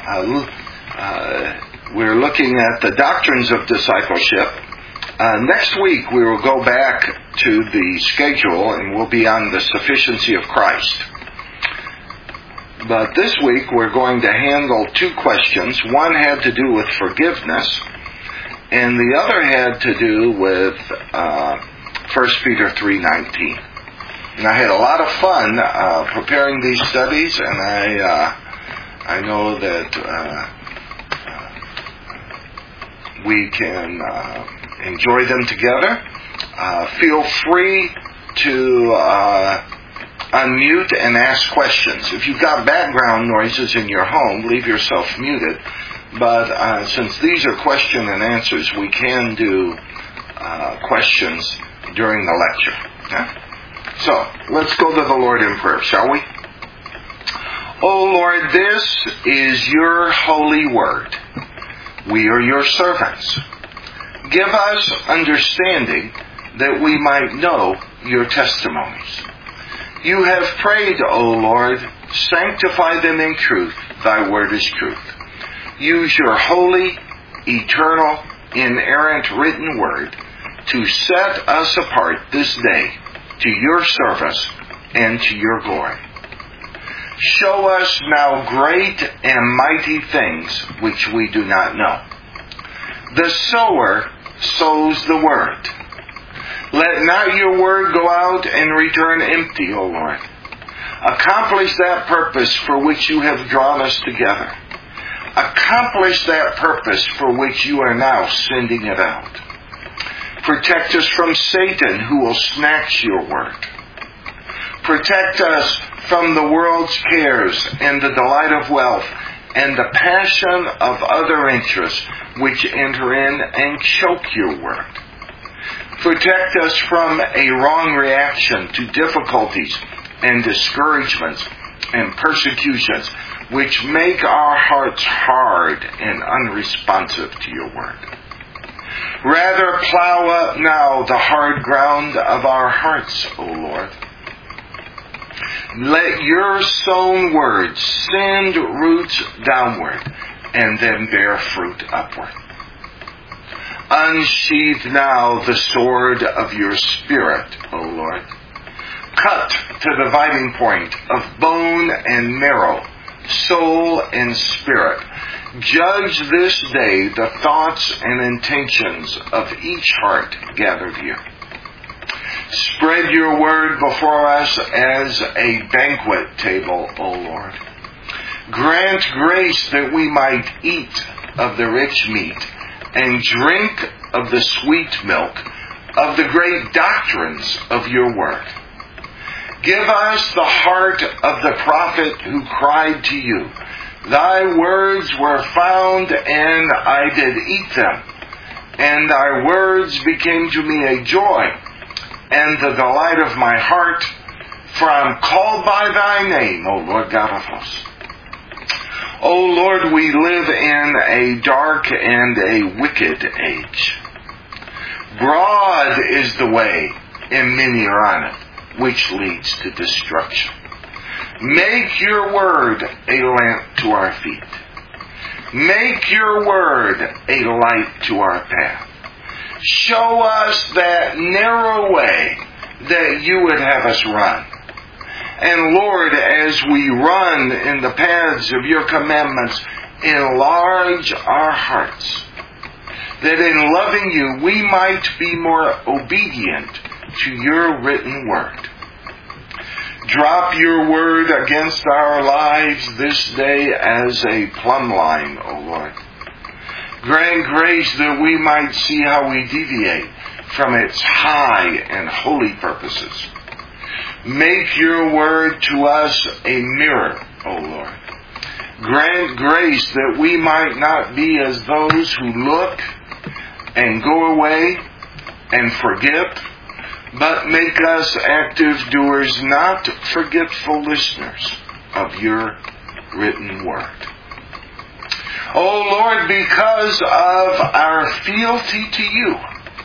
We're looking at the doctrines of discipleship. Next week we will go back to the schedule and we'll be on the sufficiency of Christ. But this week we're going to handle two questions. One had to do with forgiveness, and the other had to do with 1 Peter 3:19. And I had a lot of fun preparing these studies, and I know that we can enjoy them together. Feel free to unmute and ask questions. If you've got background noises in your home, leave yourself muted. But since these are question and answers, we can do questions during the lecture. Okay? So, let's go to the Lord in prayer, shall we? O Lord, this is your holy word. We are your servants. Give us understanding that we might know your testimonies. You have prayed, O Lord, sanctify them in truth. Thy word is truth. Use your holy, eternal, inerrant written word to set us apart this day to your service and to your glory. Show us now great and mighty things which we do not know. The sower sows the word. Let not your word go out and return empty, O Lord. Accomplish that purpose for which you have drawn us together. Accomplish that purpose for which you are now sending it out. Protect us from Satan, who will snatch your word. Protect us from the world's cares and the delight of wealth and the passion of other interests which enter in and choke your word. Protect us from a wrong reaction to difficulties and discouragements and persecutions which make our hearts hard and unresponsive to your word. Rather, plow up now the hard ground of our hearts, O Lord. Let your sown words send roots downward and then bear fruit upward. Unsheath now the sword of your Spirit, O Lord. Cut to the dividing point of bone and marrow, soul and spirit. Judge this day the thoughts and intentions of each heart gathered here. Spread your word before us as a banquet table, O Lord. Grant grace that we might eat of the rich meat and drink of the sweet milk of the great doctrines of your word. Give us the heart of the prophet who cried to you, Thy words were found, and I did eat them, and thy words became to me a joy and the delight of my heart, for I am called by thy name, O Lord God of hosts. O Lord, we live in a dark and a wicked age. Broad is the way, and many are on it, which leads to destruction. Make your word a lamp to our feet. Make your word a light to our path. Show us that narrow way that you would have us run. And Lord, as we run in the paths of your commandments, enlarge our hearts, that in loving you we might be more obedient to your written word. Drop your word against our lives this day as a plumb line, O Lord. Grant grace that we might see how we deviate from its high and holy purposes. Make your word to us a mirror, O Lord. Grant grace that we might not be as those who look and go away and forget, but make us active doers, not forgetful listeners of your written word. O Lord, because of our fealty to you,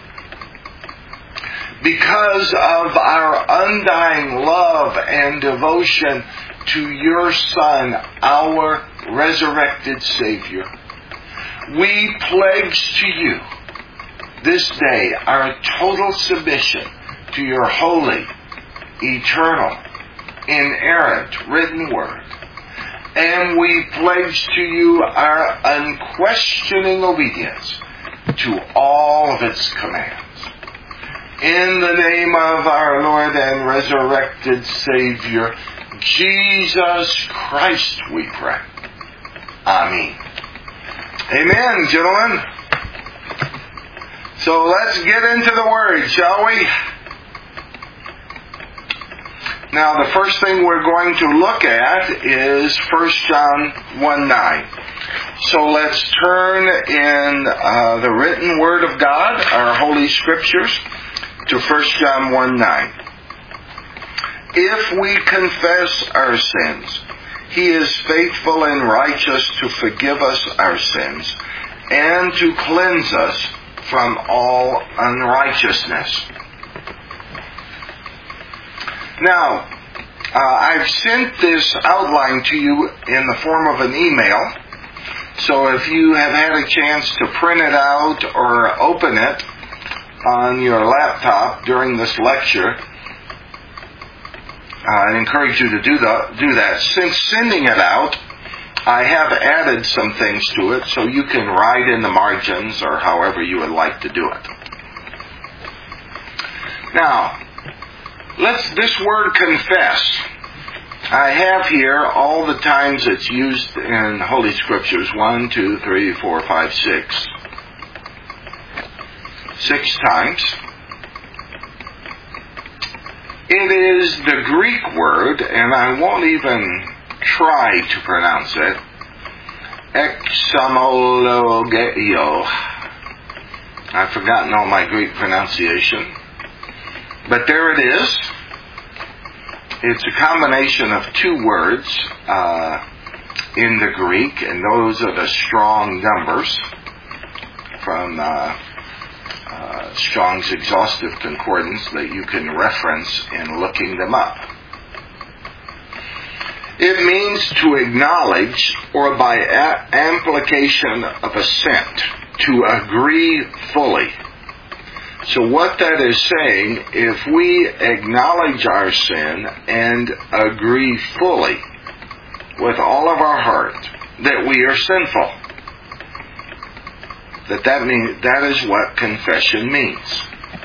because of our undying love and devotion to your Son, our resurrected Savior, we pledge to you this day our total submission to your holy, eternal, inerrant written word. And we pledge to you our unquestioning obedience to all of its commands. In the name of our Lord and resurrected Savior, Jesus Christ, we pray. Amen. Amen, gentlemen. So let's get into the Word, shall we? Now, the first thing we're going to look at is 1 John 1:9. So let's turn in the written Word of God, our Holy Scriptures, to 1 John 1:9. If we confess our sins, He is faithful and righteous to forgive us our sins and to cleanse us from all unrighteousness. Now, I've sent this outline to you in the form of an email. So if you have had a chance to print it out or open it on your laptop during this lecture, I encourage you to do that. Since sending it out, I have added some things to it, so you can write in the margins or however you would like to do it. Now, this word confess. I have here all the times it's used in Holy Scriptures. 1, 2, 3, 4, 5, 6. 6 times. It is the Greek word, and I won't even try to pronounce it. Exomologeo. I've forgotten all my Greek pronunciation. But there it is. It's a combination of 2 words in the Greek, and those are the strong numbers from Strong's Exhaustive Concordance that you can reference in looking them up. It means to acknowledge, or by application of assent, to agree fully. So what that is saying, if we acknowledge our sin and agree fully with all of our heart that we are sinful, that is what confession means.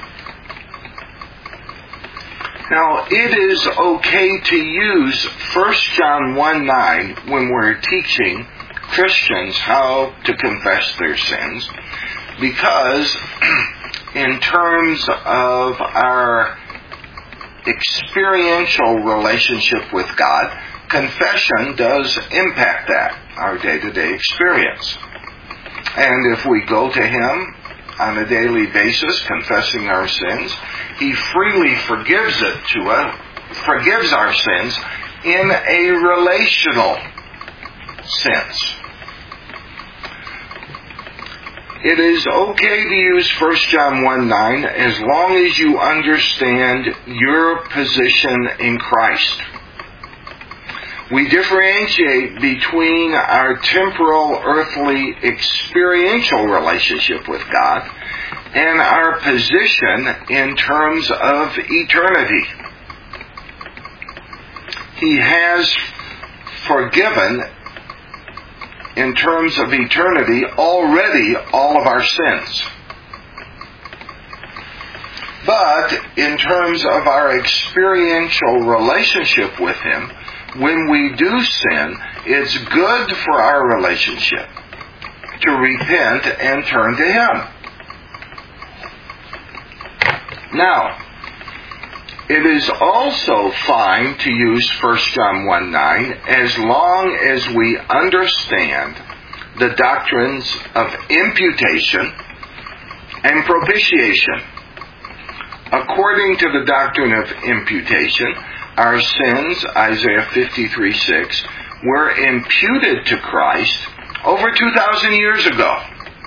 Now, it is okay to use 1 John 1:9 when we're teaching Christians how to confess their sins, because in terms of our experiential relationship with God, confession does impact that, our day-to-day experience. And if we go to Him on a daily basis, confessing our sins, He freely forgives our sins in a relational sense. It is okay to use 1 John 1:9 as long as you understand your position in Christ. We differentiate between our temporal, earthly, experiential relationship with God and our position in terms of eternity. He has forgiven, in terms of eternity, already all of our sins. But in terms of our experiential relationship with Him, when we do sin, it's good for our relationship to repent and turn to Him. Now, it is also fine to use 1 John 1:9 as long as we understand the doctrines of imputation and propitiation. According to the doctrine of imputation, our sins, Isaiah 53:6, were imputed to Christ over 2,000 years ago.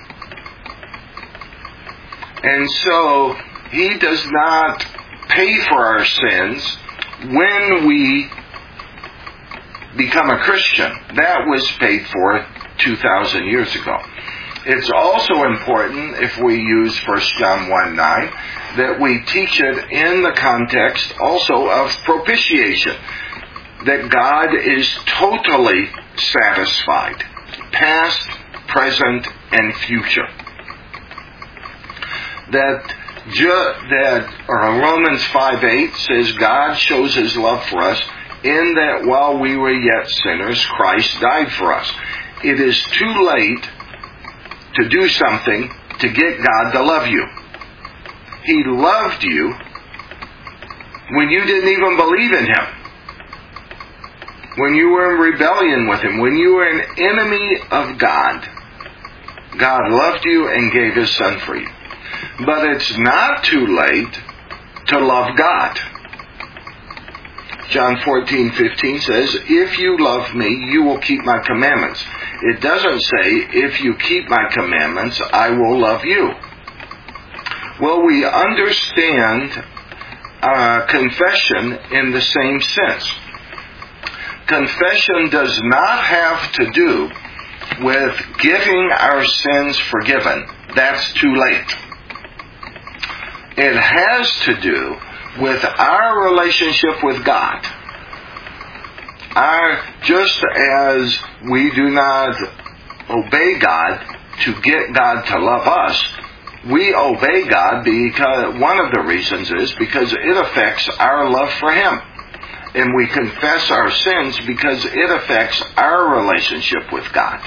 And so, He does not pay for our sins when we become a Christian. That was paid for 2,000 years ago. It's also important, if we use 1 John 1:9, that we teach it in the context also of propitiation, that God is totally satisfied, past, present, and future. Romans 5:8 says God shows His love for us in that while we were yet sinners, Christ died for us. It is too late to do something to get God to love you. He loved you when you didn't even believe in Him, when you were in rebellion with Him, when you were an enemy of God. God loved you and gave His Son for you. But it's not too late to love God. John 14:15 says, if you love me, you will keep my commandments. It doesn't say, if you keep my commandments, I will love you. Well, we understand confession in the same sense. Confession does not have to do with getting our sins forgiven. That's too late. It has to do with our relationship with God. Just as we do not obey God to get God to love us, we obey God because one of the reasons is because it affects our love for Him. And we confess our sins because it affects our relationship with God.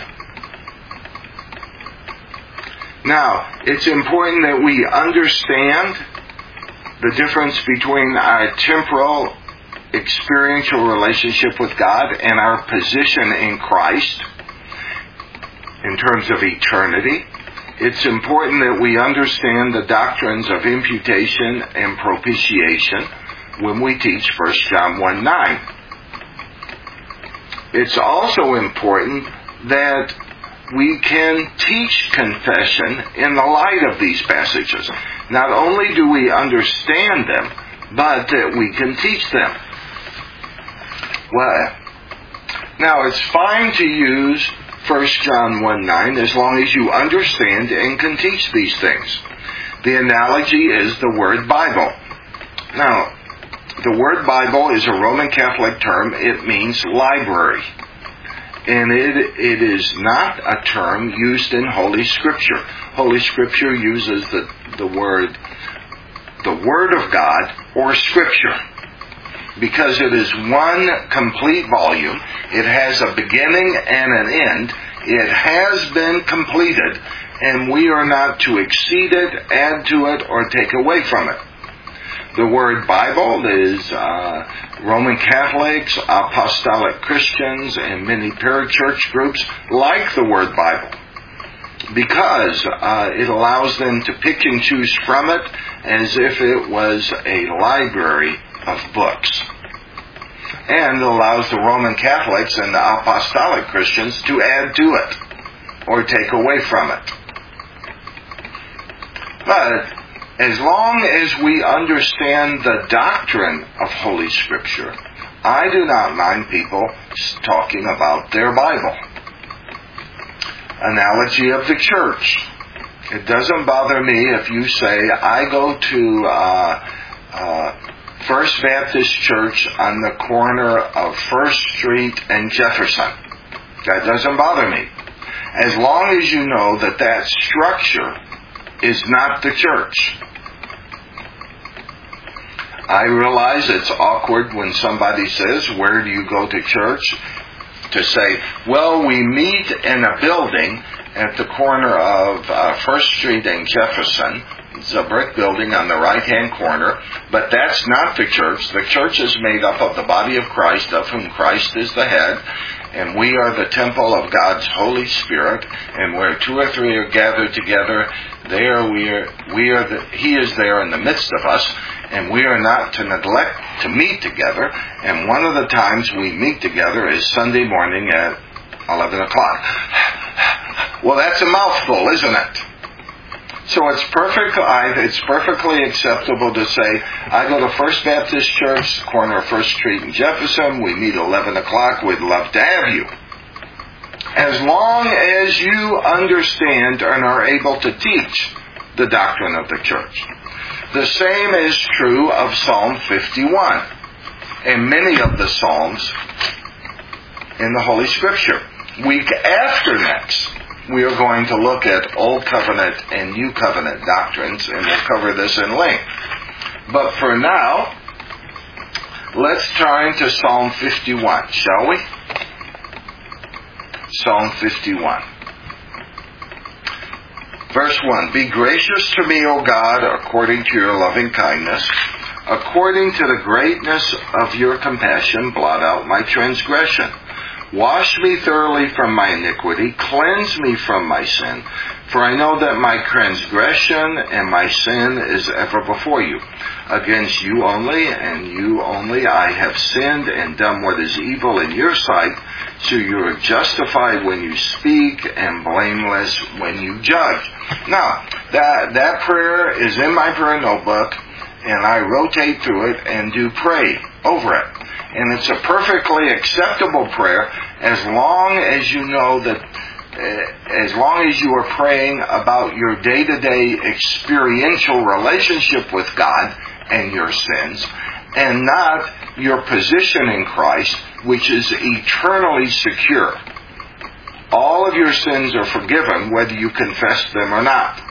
Now, it's important that we understand the difference between our temporal experiential relationship with God and our position in Christ in terms of eternity. It's important that we understand the doctrines of imputation and propitiation when we teach 1 John 1:9. It's also important that we can teach confession in the light of these passages. Not only do we understand them, but that we can teach them. Well, now it's fine to use 1 John 1:9 as long as you understand and can teach these things. The analogy is the word Bible. Now, the word Bible is a Roman Catholic term. It means library. And it is not a term used in Holy Scripture. Holy Scripture uses the word of God or Scripture, because it is one complete volume. It has a beginning and an end. It has been completed, and we are not to exceed it, add to it, or take away from it. The word Bible is Roman Catholics, Apostolic Christians, and many parachurch groups like the word Bible because it allows them to pick and choose from it as if it was a library of books, and allows the Roman Catholics and the Apostolic Christians to add to it or take away from it. But as long as we understand the doctrine of Holy Scripture, I do not mind people talking about their Bible. Analogy of the church. It doesn't bother me if you say, I go to First Baptist Church on the corner of First Street and Jefferson. That doesn't bother me. As long as you know that structure is not the church. I realize it's awkward when somebody says, where do you go to church? To say, well, we meet in a building at the corner of First Street and Jefferson. It's a brick building on the right-hand corner, but that's not the church. The church is made up of the body of Christ, of whom Christ is the head, and we are the temple of God's Holy Spirit, and where two or three are gathered together, He is there in the midst of us, and we are not to neglect to meet together, and one of the times we meet together is Sunday morning at 11 o'clock. Well, that's a mouthful, isn't it? So it's perfectly acceptable to say, I go to First Baptist Church, corner of First Street in Jefferson. We meet 11 o'clock. We'd love to have you. As long as you understand and are able to teach the doctrine of the church. The same is true of Psalm 51 and many of the Psalms in the Holy Scripture. Week after next, we are going to look at Old Covenant and New Covenant doctrines, and we'll cover this in length. But for now, let's turn to Psalm 51, shall we? Psalm 51. Verse 1, Be gracious to me, O God, according to your loving kindness. According to the greatness of your compassion, blot out my transgression. Wash me thoroughly from my iniquity. Cleanse me from my sin. For I know that my transgression and my sin is ever before you. Against you only, and you only, I have sinned and done what is evil in your sight. So you are justified when you speak and blameless when you judge. Now, that prayer is in my prayer notebook, and I rotate through it and do pray over it. And it's a perfectly acceptable prayer as long as you know that, as long as you are praying about your day-to-day experiential relationship with God and your sins, and not your position in Christ, which is eternally secure. All of your sins are forgiven whether you confess them or not.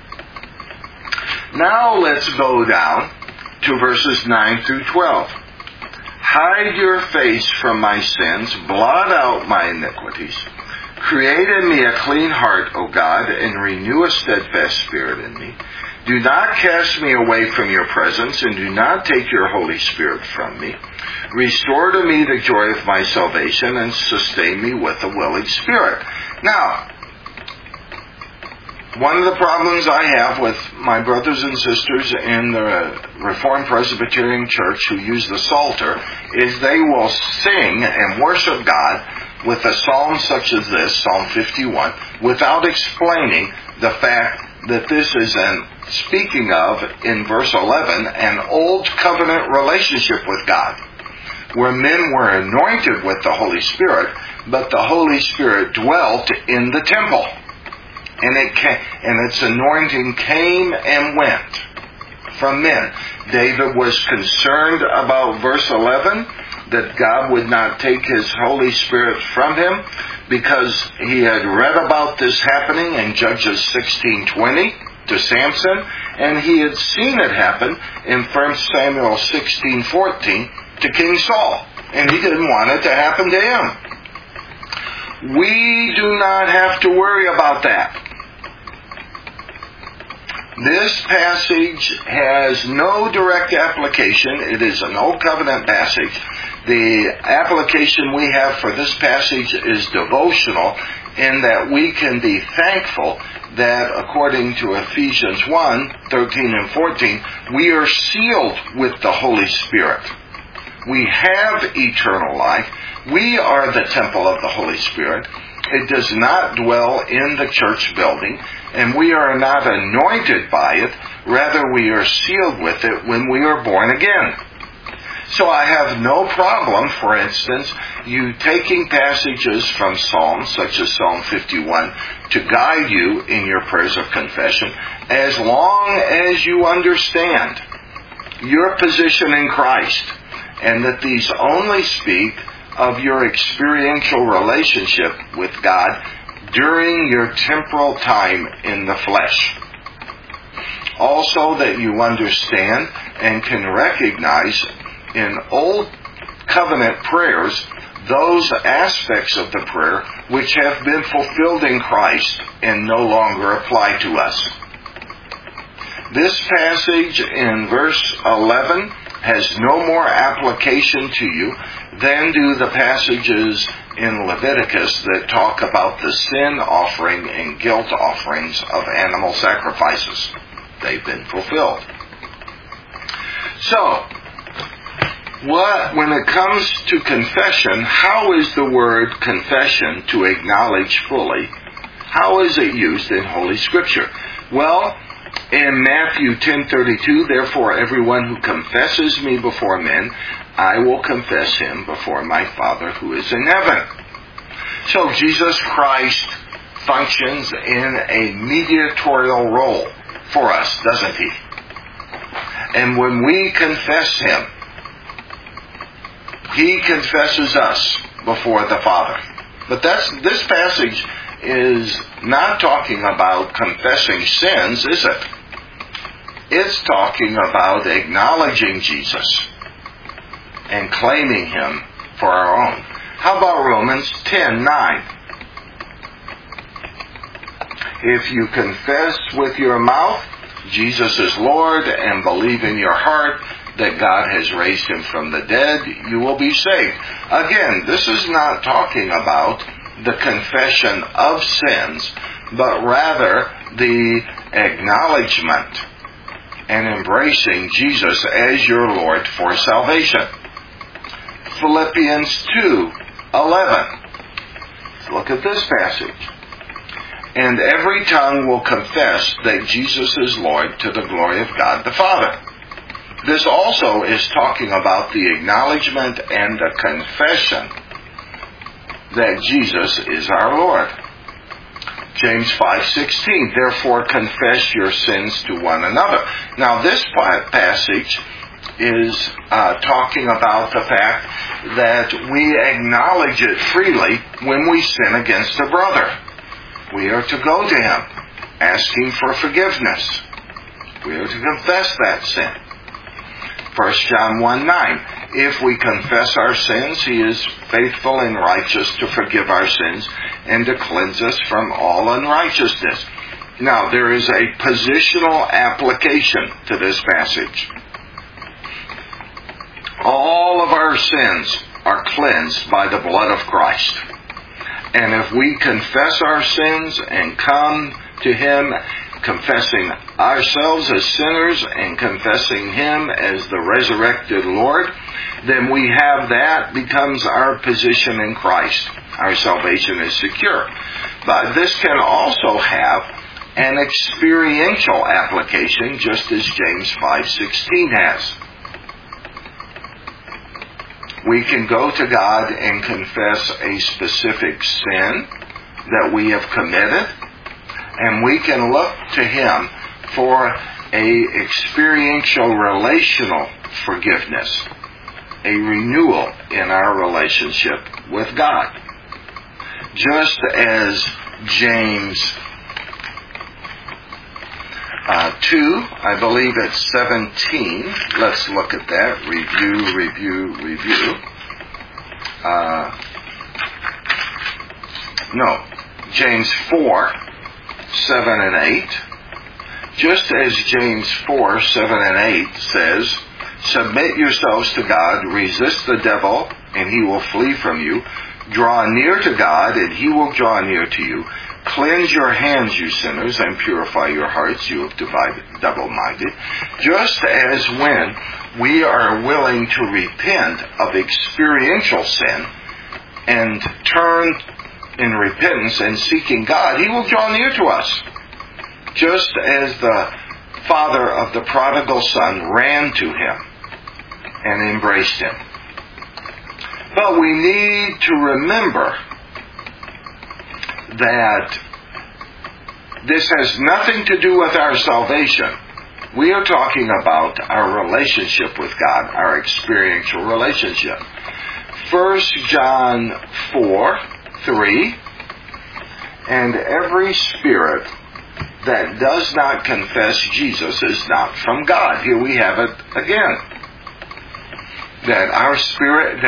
Now let's go down to verses 9 through 12. Hide your face from my sins, blot out my iniquities. Create in me a clean heart, O God, and renew a steadfast spirit in me. Do not cast me away from your presence, and do not take your Holy Spirit from me. Restore to me the joy of my salvation, and sustain me with a willing spirit. Now, one of the problems I have with my brothers and sisters in the Reformed Presbyterian Church who use the Psalter is they will sing and worship God with a psalm such as this, Psalm 51, without explaining the fact that this is speaking of, in verse 11, an old covenant relationship with God, where men were anointed with the Holy Spirit, but the Holy Spirit dwelt in the temple. And its anointing came and went from men. David was concerned about verse 11, that God would not take His Holy Spirit from him, because he had read about this happening in Judges 16:20 to Samson, and he had seen it happen in 1 Samuel 16:14 to King Saul, and he didn't want it to happen to him. We do not have to worry about that. This passage has no direct application. It is an Old Covenant passage. The application we have for this passage is devotional, in that we can be thankful that, according to Ephesians 1:13 and 14, we are sealed with the Holy Spirit. We have eternal life. We are the temple of the Holy Spirit. It does not dwell in the church building, and we are not anointed by it. Rather, we are sealed with it when we are born again. So I have no problem, for instance, you taking passages from Psalms, such as Psalm 51, to guide you in your prayers of confession, as long as you understand your position in Christ, and that these only speak of your experiential relationship with God during your temporal time in the flesh. Also, that you understand and can recognize in Old Covenant prayers those aspects of the prayer which have been fulfilled in Christ and no longer apply to us. This passage in verse 11 has no more application to you than do the passages in Leviticus that talk about the sin offering and guilt offerings of animal sacrifices. They've been fulfilled. So, when it comes to confession, how is the word confession, to acknowledge fully, how is it used in Holy Scripture? Well, In Matthew 10:32, therefore everyone who confesses me before men, I will confess him before my Father who is in heaven. So Jesus Christ functions in a mediatorial role for us, doesn't he? And when we confess him, he confesses us before the Father. But this passage is not talking about confessing sins, is it? It's talking about acknowledging Jesus and claiming him for our own. How about Romans 10:9? If you confess with your mouth Jesus is Lord and believe in your heart that God has raised him from the dead, you will be saved. Again, this is not talking about the confession of sins, but rather the acknowledgement and embracing Jesus as your Lord for salvation. Philippians 2:11. Look at this passage. And every tongue will confess that Jesus is Lord to the glory of God the Father. This also is talking about the acknowledgement and the confession that Jesus is our Lord. James 5:16, therefore confess your sins to one another. Now this passage is talking about the fact that we acknowledge it freely when we sin against a brother. We are to go to him, asking for forgiveness. We are to confess that sin. 1 John 1:9, if we confess our sins, he is faithful and righteous to forgive our sins and to cleanse us from all unrighteousness. Now, there is a positional application to this passage. All of our sins are cleansed by the blood of Christ. And if we confess our sins and come to him, confessing ourselves as sinners and confessing him as the resurrected Lord, then we have that becomes our position in Christ. Our salvation is secure. But this can also have an experiential application, just as James 5:16 has. We can go to God and confess a specific sin that we have committed, and we can look to him for a experiential relational forgiveness, a renewal in our relationship with God. Just as James 2, I believe it's 17. Let's look at that. Review. James 4, 7 and 8. Just as James 4, 7 and 8 says, submit yourselves to God, resist the devil, and he will flee from you. Draw near to God, and he will draw near to you. Cleanse your hands, you sinners, and purify your hearts, you double-minded. Just as when we are willing to repent of experiential sin and turn in repentance and seeking God, he will draw near to us. Just as the father of the prodigal son ran to him and embraced him. But we need to remember that this has nothing to do with our salvation. We are talking about our relationship with God, our experiential relationship. 1 John 4, 3, and every spirit that does not confess Jesus is not from God. Here we have it again. That our spirit,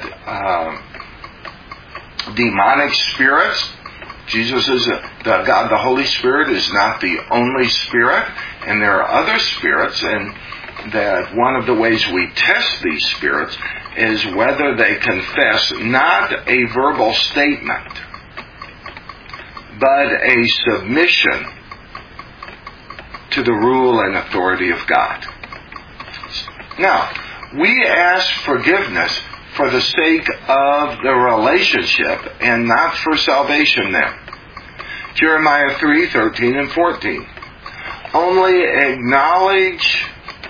demonic spirits, Jesus is God, the Holy Spirit is not the only spirit, and there are other spirits, and that one of the ways we test these spirits is whether they confess not a verbal statement, but a submission to the rule and authority of God. Now, we ask forgiveness for the sake of the relationship and not for salvation then. Jeremiah 3, 13 and 14. only acknowledge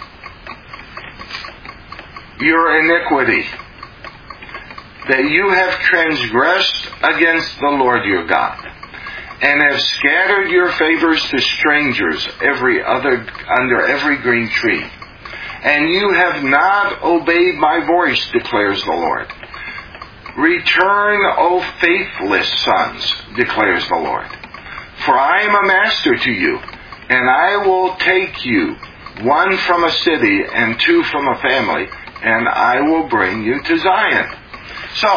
your iniquity, that you have transgressed against the Lord your God, and have scattered your favors to strangers under every green tree. And you have not obeyed my voice, declares the Lord. Return, O faithless sons, declares the Lord. For I am a master to you, and I will take you, one from a city and two from a family, and I will bring you to Zion. So,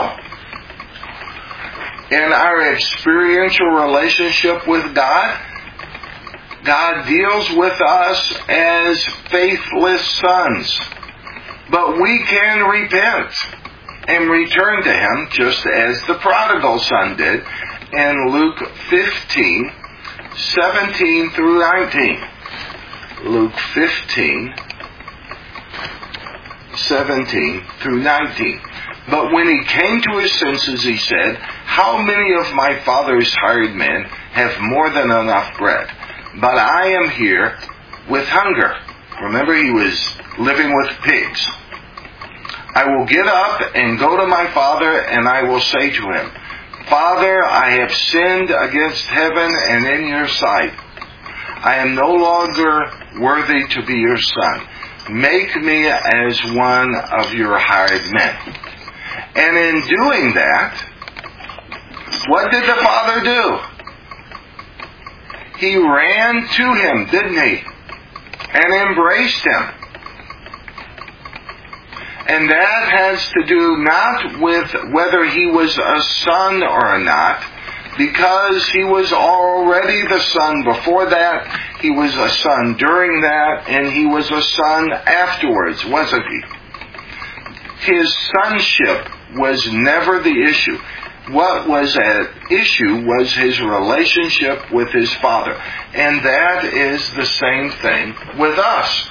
in our experiential relationship with God, God deals with us as faithless sons. But we can repent and return to Him just as the prodigal son did in Luke 15, 17 through 19. Luke 15, 17 through 19. But when he came to his senses, he said, how many of my father's hired men have more than enough bread? But I am here with hunger. Remember, he was living with pigs. I will get up and go to my father, and I will say to him, Father, I have sinned against heaven and in your sight. I am no longer worthy to be your son. Make me as one of your hired men. And in doing that, what did the father do? He ran to him, didn't he? And embraced him. And that has to do not with whether he was a son or not, because he was already the son before that, he was a son during that, and he was a son afterwards, wasn't he? His sonship was never the issue. What was at issue was his relationship with his father. And that is the same thing with us.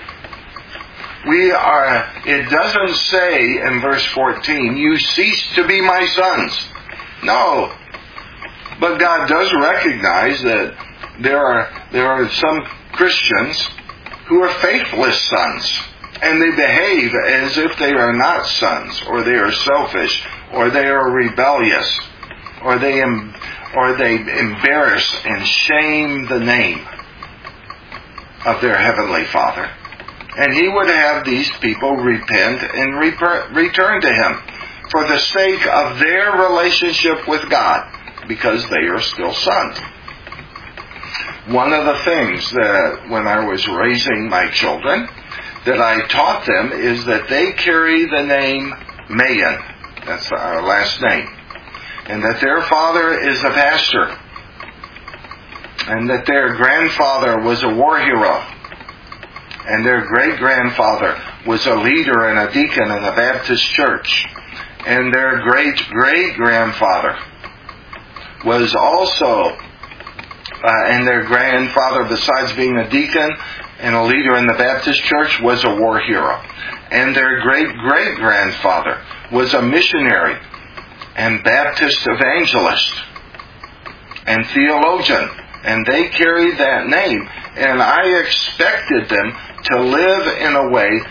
It doesn't say in verse 14, you cease to be my sons. No. But God does recognize that there are some Christians who are faithless sons. And they behave as if they are not sons, or they are selfish, or they are rebellious, or they embarrass and shame the name of their Heavenly Father. And He would have these people repent and return to Him for the sake of their relationship with God, because they are still sons. One of the things that when I was raising my children, that I taught them is that they carry the name Mayan. That's our last name. And that their father is a pastor. And that their grandfather was a war hero. And their great-grandfather was a leader and a deacon in a Baptist church. And their great-great-grandfather was also, and their grandfather, besides being a deacon and a leader in the Baptist church, was a war hero. And their great-great-grandfather was a missionary and Baptist evangelist and theologian. And they carried that name. And I expected them to live in a way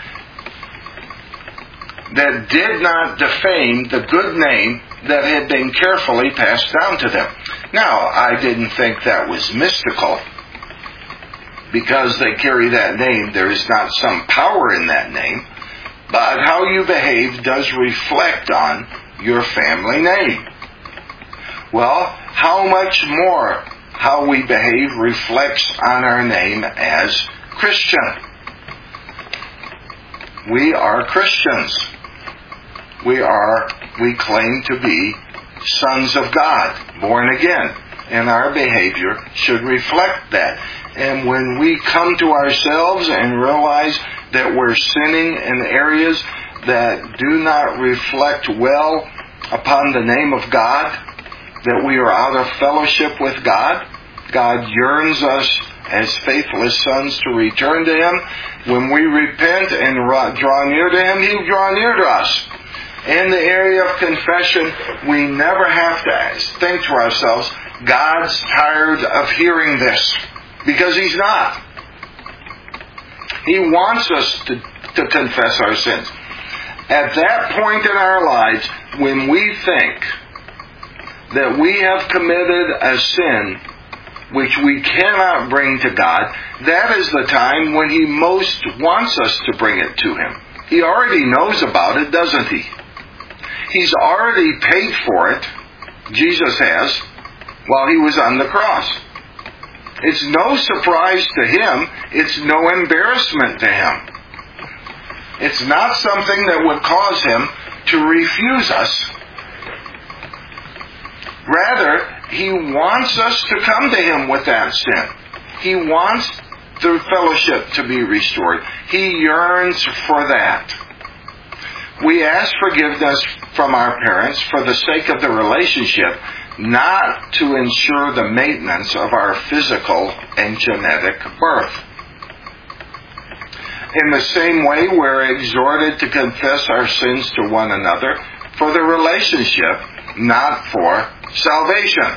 that did not defame the good name that had been carefully passed down to them. Now, I didn't think that was mystical. Because they carry that name, there is not some power in that name. But how you behave does reflect on your family name. Well, how much more how we behave reflects on our name as Christian. We are Christians. We claim to be sons of God, born again. And our behavior should reflect that. And when we come to ourselves and realize that we're sinning in areas that do not reflect well upon the name of God, that we are out of fellowship with God, God yearns us as faithless sons to return to Him. When we repent and draw near to Him, He'll draw near to us. In the area of confession, we never have to think to ourselves, God's tired of hearing this. Because He's not. He wants us to confess our sins. At that point in our lives, when we think that we have committed a sin which we cannot bring to God, that is the time when He most wants us to bring it to Him. He already knows about it, doesn't He? He's already paid for it, Jesus has, while He was on the cross. It's no surprise to Him. It's no embarrassment to Him. It's not something that would cause Him to refuse us. Rather, He wants us to come to Him with that sin. He wants the fellowship to be restored. He yearns for that. We ask forgiveness from our parents for the sake of the relationship, not to ensure the maintenance of our physical and genetic birth. In the same way, we're exhorted to confess our sins to one another for the relationship, not for salvation.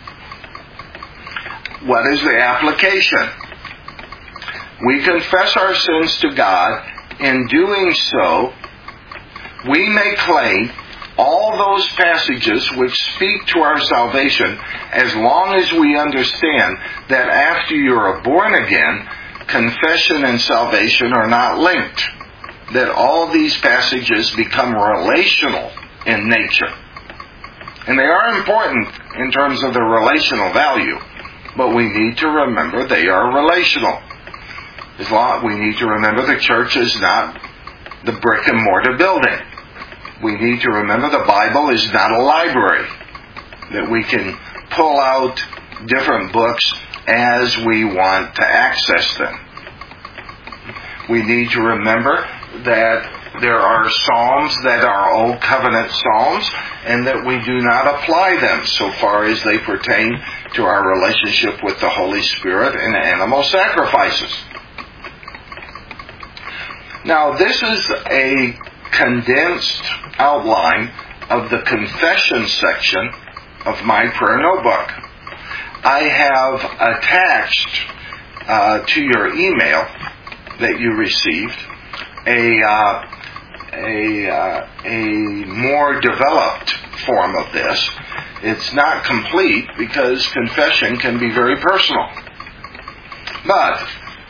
What is the application? We confess our sins to God. In doing so, we may claim all those passages which speak to our salvation, as long as we understand that after you're born again, confession and salvation are not linked. That all these passages become relational in nature. And they are important in terms of their relational value, but we need to remember they are relational. We need to remember the church is not the brick and mortar building. We need to remember the Bible is not a library, that we can pull out different books as we want to access them. We need to remember that there are psalms that are Old Covenant psalms, and that we do not apply them so far as they pertain to our relationship with the Holy Spirit and animal sacrifices. Now, this is a condensed outline of the confession section of my prayer notebook. I have attached to your email that you received a more developed form of this. It's not complete because confession can be very personal. But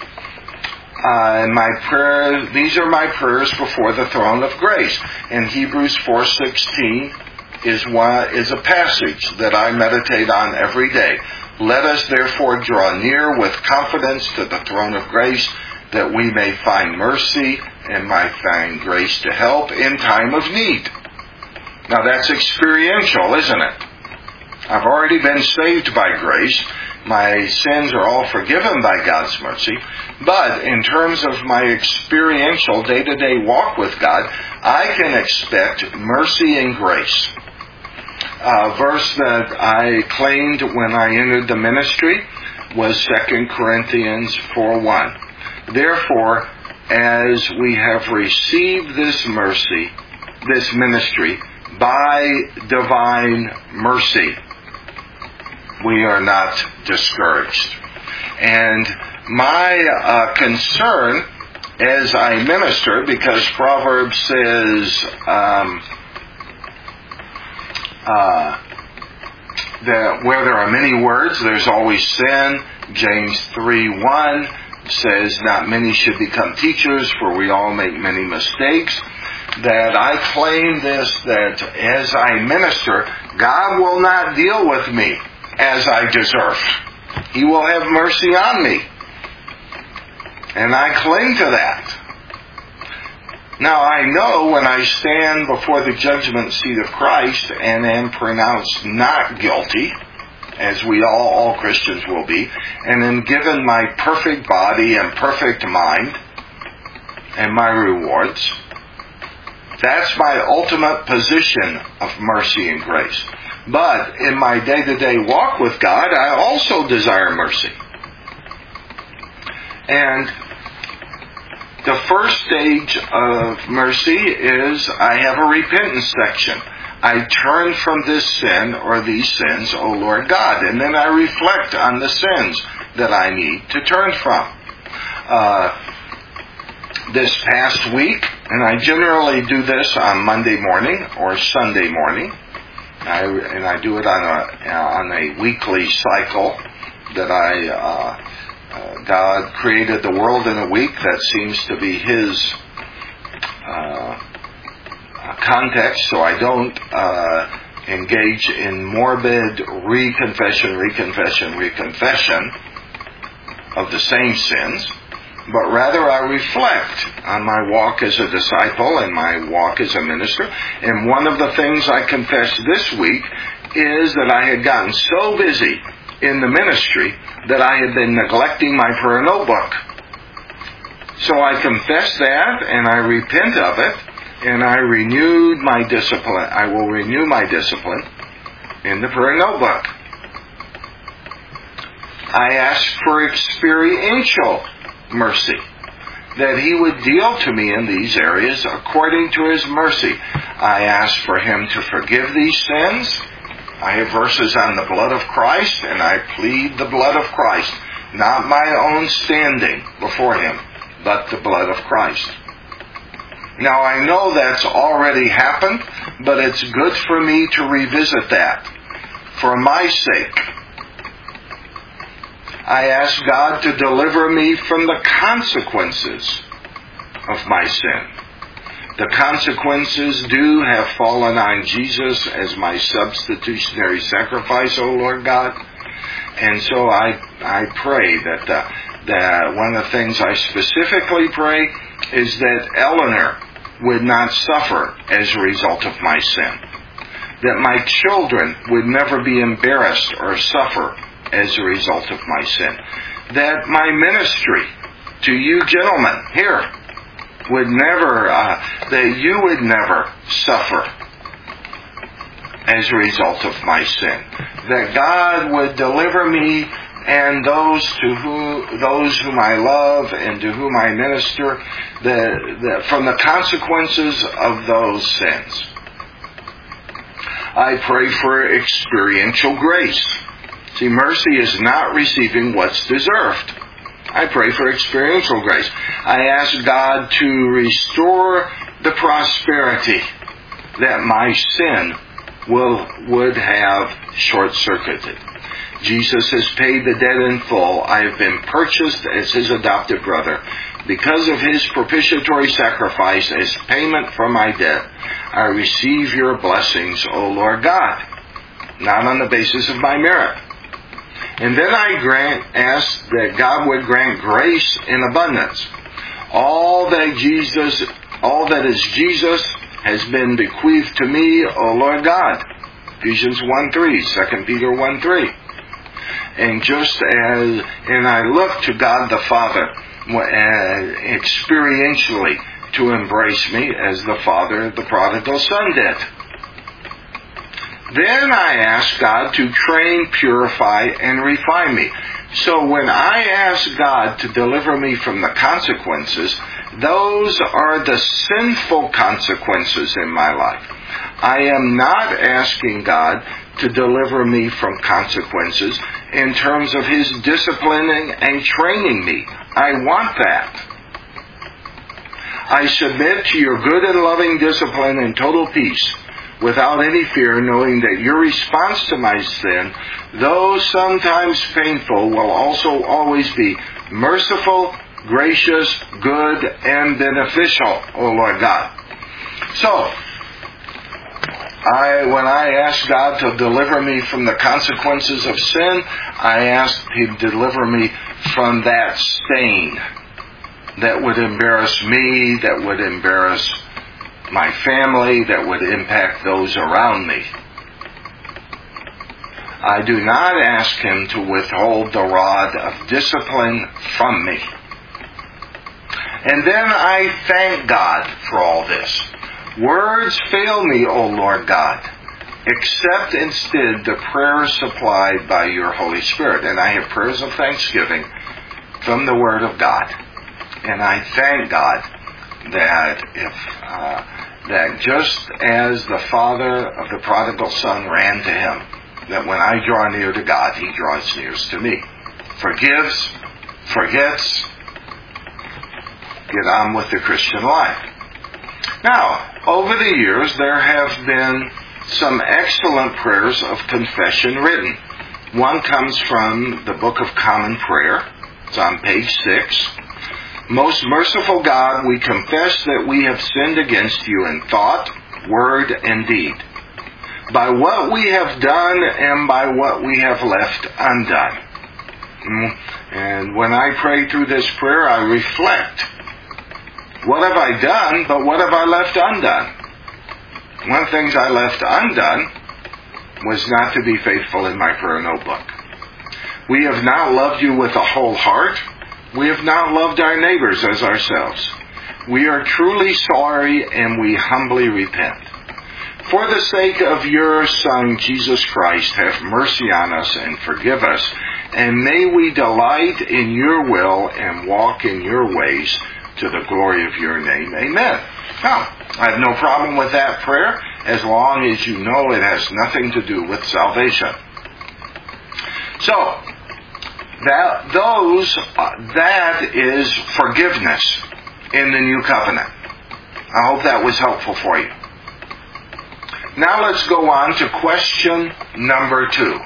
these are my prayers before the throne of grace. And Hebrews 4:16 is a passage that I meditate on every day. Let us therefore draw near with confidence to the throne of grace, that we may find mercy and might find grace to help in time of need. Now that's experiential, isn't it? I've already been saved by grace. My sins are all forgiven by God's mercy. But in terms of my experiential day-to-day walk with God, I can expect mercy and grace. A verse that I claimed when I entered the ministry was 2 Corinthians 4:1. Therefore, as we have received this mercy, this ministry, by divine mercy, we are not discouraged. And my concern as I minister, because Proverbs says that where there are many words, there's always sin. James 3:1 says, not many should become teachers, for we all make many mistakes. That I claim this, that as I minister, God will not deal with me as I deserve. He will have mercy on me. And I cling to that. Now I know when I stand before the judgment seat of Christ and am pronounced not guilty, as we all Christians will be, and am given my perfect body and perfect mind and my rewards, that's my ultimate position of mercy and grace. But in my day-to-day walk with God, I also desire mercy. And the first stage of mercy is I have a repentance section. I turn from this sin or these sins, O Lord God, and then I reflect on the sins that I need to turn from. this past week, and I generally do this on Monday morning or Sunday morning, and I do it on a weekly cycle that God created the world in a week. That seems to be His context, so I don't engage in morbid reconfession of the same sins, but rather I reflect on my walk as a disciple and my walk as a minister. And one of the things I confessed this week is that I had gotten so busy in the ministry that I had been neglecting my prayer notebook. So I confess that, and I repent of it, and I renewed my discipline. I will renew my discipline in the prayer notebook. I asked for experiential mercy, that He would deal to me in these areas according to His mercy. I asked for Him to forgive these sins. I have verses on the blood of Christ, and I plead the blood of Christ, not my own standing before Him, but the blood of Christ. Now I know that's already happened, but it's good for me to revisit that for my sake. I ask God to deliver me from the consequences of my sin. The consequences do have fallen on Jesus as my substitutionary sacrifice, O Lord God. And so I pray that one of the things I specifically pray is that Eleanor would not suffer as a result of my sin. That my children would never be embarrassed or suffer as a result of my sin. That my ministry to you gentlemen here would never, that you would never suffer as a result of my sin. That God would deliver me and those whom I love and to whom I minister, from the consequences of those sins. I pray for experiential grace. See, mercy is not receiving what's deserved. I pray for experiential grace. I ask God to restore the prosperity that my sin would have short-circuited. Jesus has paid the debt in full. I have been purchased as His adopted brother. Because of His propitiatory sacrifice as payment for my debt, I receive your blessings, O Lord God, not on the basis of my merit. And then I ask that God would grant grace in abundance. All that is Jesus has been bequeathed to me, O Lord God. Ephesians 1:3, 2 Peter 1:3. And and I look to God the Father experientially to embrace me as the Father of the prodigal son did. Then I ask God to train, purify, and refine me. So when I ask God to deliver me from the consequences, those are the sinful consequences in my life. I am not asking God to deliver me from consequences in terms of His disciplining and training me. I want that. I submit to your good and loving discipline and total peace, without any fear, knowing that your response to my sin, though sometimes painful, will also always be merciful, gracious, good, and beneficial, O Lord God. So, when I ask God to deliver me from the consequences of sin, I ask Him to deliver me from that stain that would embarrass me, that would embarrass my family, that would impact those around me. I do not ask Him to withhold the rod of discipline from me. And then I thank God for all this. Words fail me, O Lord God. Accept instead the prayers supplied by your Holy Spirit. And I have prayers of thanksgiving from the Word of God. And I thank God that that just as the father of the prodigal son ran to him, that when I draw near to God, He draws near to me. Forgives, forgets, get on with the Christian life. Now, over the years, there have been some excellent prayers of confession written. One comes from the Book of Common Prayer. It's on page 6. Most merciful God, we confess that we have sinned against you in thought, word, and deed, by what we have done and by what we have left undone. And when I pray through this prayer, I reflect. What have I done, but what have I left undone? One of the things I left undone was not to be faithful in my prayer notebook. We have not loved you with a whole heart. We have not loved our neighbors as ourselves. We are truly sorry and we humbly repent. For the sake of your Son, Jesus Christ, have mercy on us and forgive us, and may we delight in your will and walk in your ways to the glory of your name. Amen. Now, I have no problem with that prayer as long as you know it has nothing to do with salvation. So, that is forgiveness in the new covenant. I hope that was helpful for you. Now let's go on to question number 2.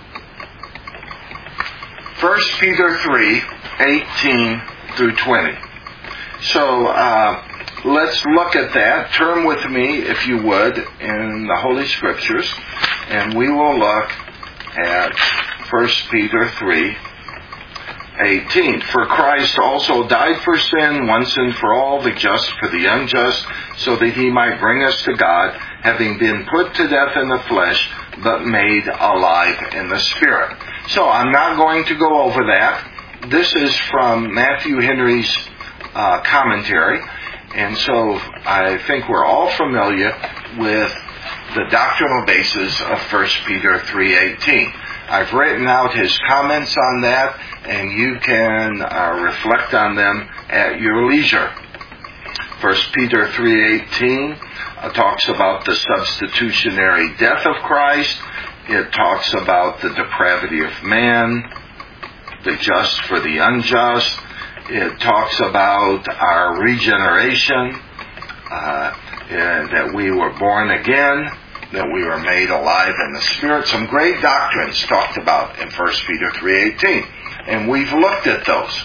1 Peter 3, 18 through 20. So let's look at that. Turn with me, if you would, in the Holy Scriptures, and we will look at 1 Peter 3, 18. For Christ also died for sin, once and for all, the just for the unjust, so that he might bring us to God, having been put to death in the flesh, but made alive in the Spirit. So I'm not going to go over that. This is from Matthew Henry's commentary, and so I think we're all familiar with the doctrinal basis of 1 Peter 3:18. I've written out his comments on that, and you can reflect on them at your leisure. 1 Peter 3:18 talks about the substitutionary death of Christ. It talks about the depravity of man, the just for the unjust. It talks about our regeneration, and that we were born again, that we were made alive in the Spirit. Some great doctrines talked about in 1 Peter 3:18. And we've looked at those.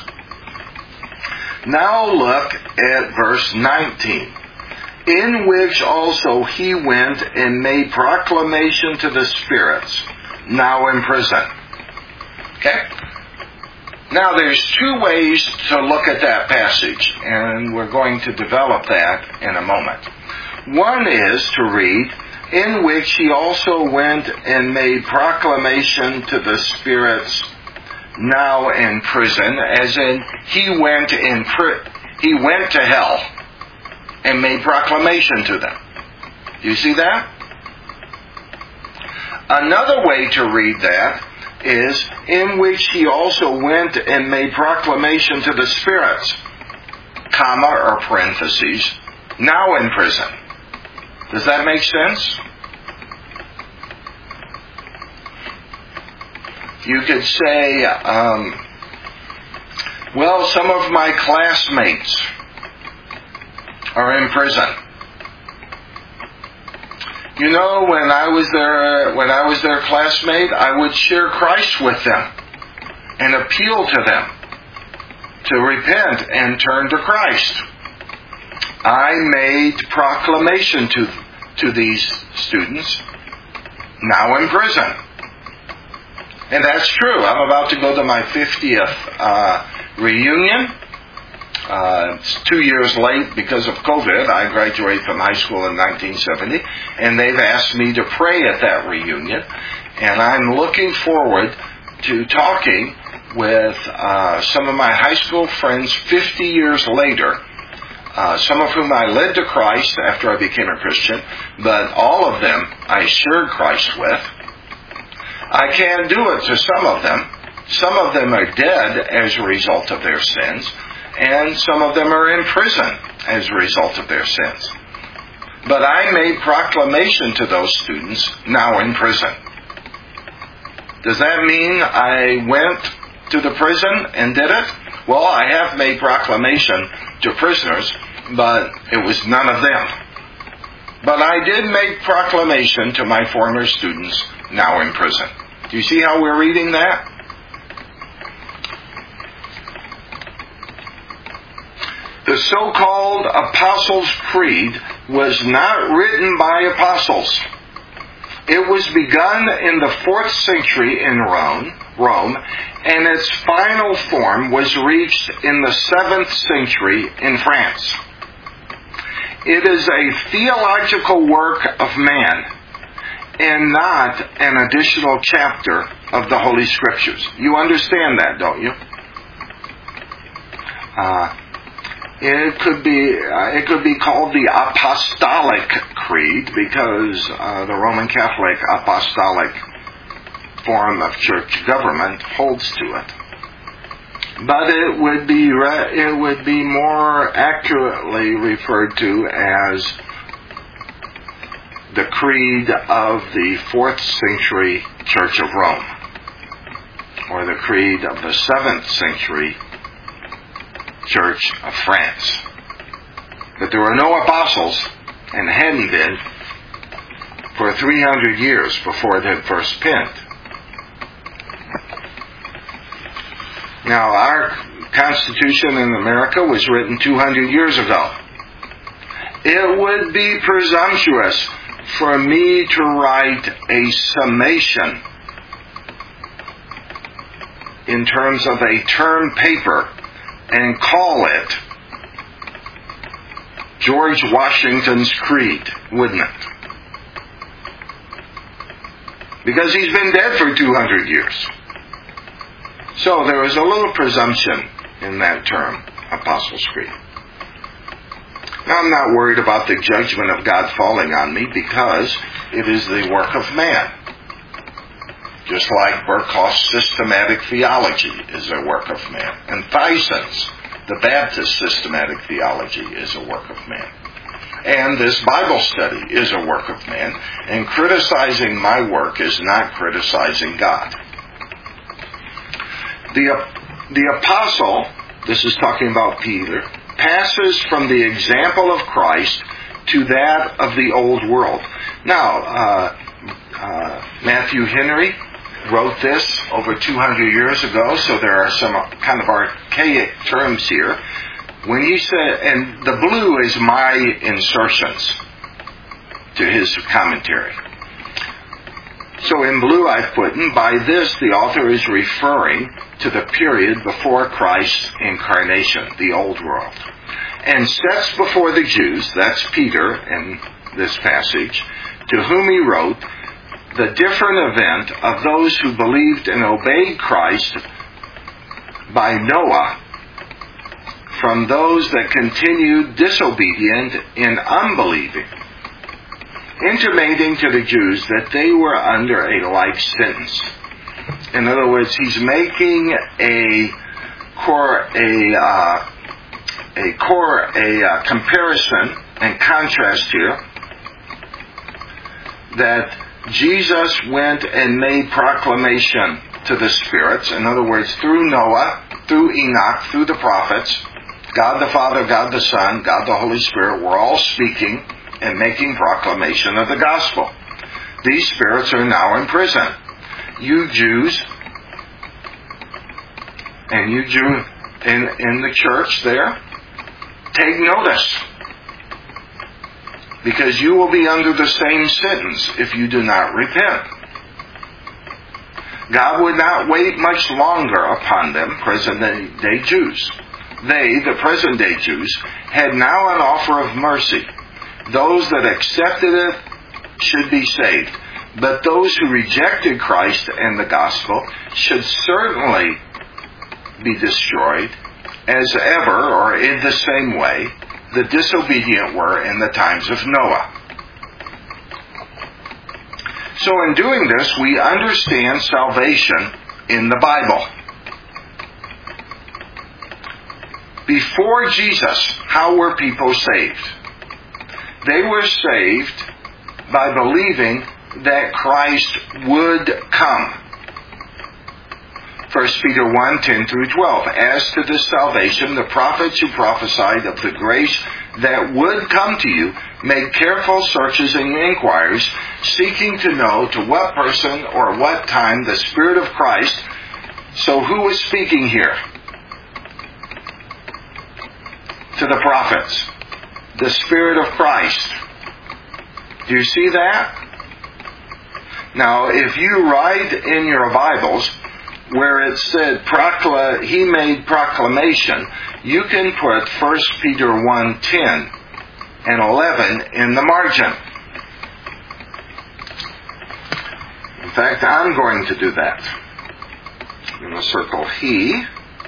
Now look at verse 19. In which also he went and made proclamation to the spirits, now in prison. Okay? Now there's 2 ways to look at that passage, and we're going to develop that in a moment. One is to read, in which he also went and made proclamation to the spirits now in prison, as in he went to hell and made proclamation to them. Do you see that? Another way to read that is, in which he also went and made proclamation to the spirits, comma or parentheses, now in prison. Does that make sense? You could say, well, some of my classmates are in prison. You know, when I was their classmate, I would share Christ with them and appeal to them to repent and turn to Christ. I made proclamation to these students now in prison. And that's true. I'm about to go to my 50th reunion. It's 2 years late because of COVID. I graduated from high school in 1970. And they've asked me to pray at that reunion. And I'm looking forward to talking with some of my high school friends 50 years later. Some of whom I led to Christ after I became a Christian. But all of them I shared Christ with. I can't do it to some of them. Some of them are dead as a result of their sins, and some of them are in prison as a result of their sins. But I made proclamation to those students now in prison. Does that mean I went to the prison and did it? Well, I have made proclamation to prisoners, but it was none of them. But I did make proclamation to my former students now in prison. Do you see how we're reading that? The so-called Apostles' Creed was not written by apostles. It was begun in the 4th century in Rome, and its final form was reached in the 7th century in France. It is a theological work of man, and not an additional chapter of the Holy Scriptures. You understand that, don't you? It could be called the Apostolic Creed because the Roman Catholic Apostolic form of church government holds to it. But it would be more accurately referred to as the Creed of the 4th century Church of Rome, or the Creed of the 7th century Church of France. But there were no apostles, and hadn't been, for 300 years before it had first penned. Now, our Constitution in America was written 200 years ago. It would be presumptuous for me to write a summation in terms of a term paper and call it George Washington's Creed, wouldn't it? Because he's been dead for 200 years. So there is a little presumption in that term, Apostles' Creed. Now, I'm not worried about the judgment of God falling on me because it is the work of man. Just like Burkhoff's systematic theology is a work of man. And Thyson's, the Baptist systematic theology, is a work of man. And this Bible study is a work of man. And criticizing my work is not criticizing God. The apostle, this is talking about Peter, passes from the example of Christ to that of the old world. Now, Matthew Henry wrote this over 200 years ago, so there are some kind of archaic terms here. When he said, and the blue is my insertions to his commentary. So in blue I've put, and by this the author is referring to the period before Christ's incarnation, the old world. And sets before the Jews, that's Peter in this passage, to whom he wrote, the different event of those who believed and obeyed Christ by Noah from those that continued disobedient in unbelieving, intimating to the Jews that they were under a like sentence. In other words, he's making a comparison and contrast here that Jesus went and made proclamation to the spirits. In other words, through Noah, through Enoch, through the prophets, God the Father, God the Son, God the Holy Spirit were all speaking and making proclamation of the gospel. These spirits are now in prison. You Jews, and you Jew in the church there, take notice. Because you will be under the same sentence if you do not repent. God would not wait much longer upon them, present-day Jews. They, the present-day Jews, had now an offer of mercy. Those that accepted it should be saved. But those who rejected Christ and the gospel should certainly be destroyed as ever, or in the same way, the disobedient were in the times of Noah. So in doing this, we understand salvation in the Bible. Before Jesus, how were people saved? They were saved by believing that Christ would come. 1 Peter 1:10 through 12. As to this salvation, the prophets who prophesied of the grace that would come to you made careful searches and inquiries, seeking to know to what person or what time the Spirit of Christ. So who is speaking here? To the prophets. The Spirit of Christ. Do you see that? Now, if you write in your Bibles where it said He made proclamation, you can put 1 Peter 1:10 and 11 in the margin. In fact, I'm going to do that. I'm going to circle He.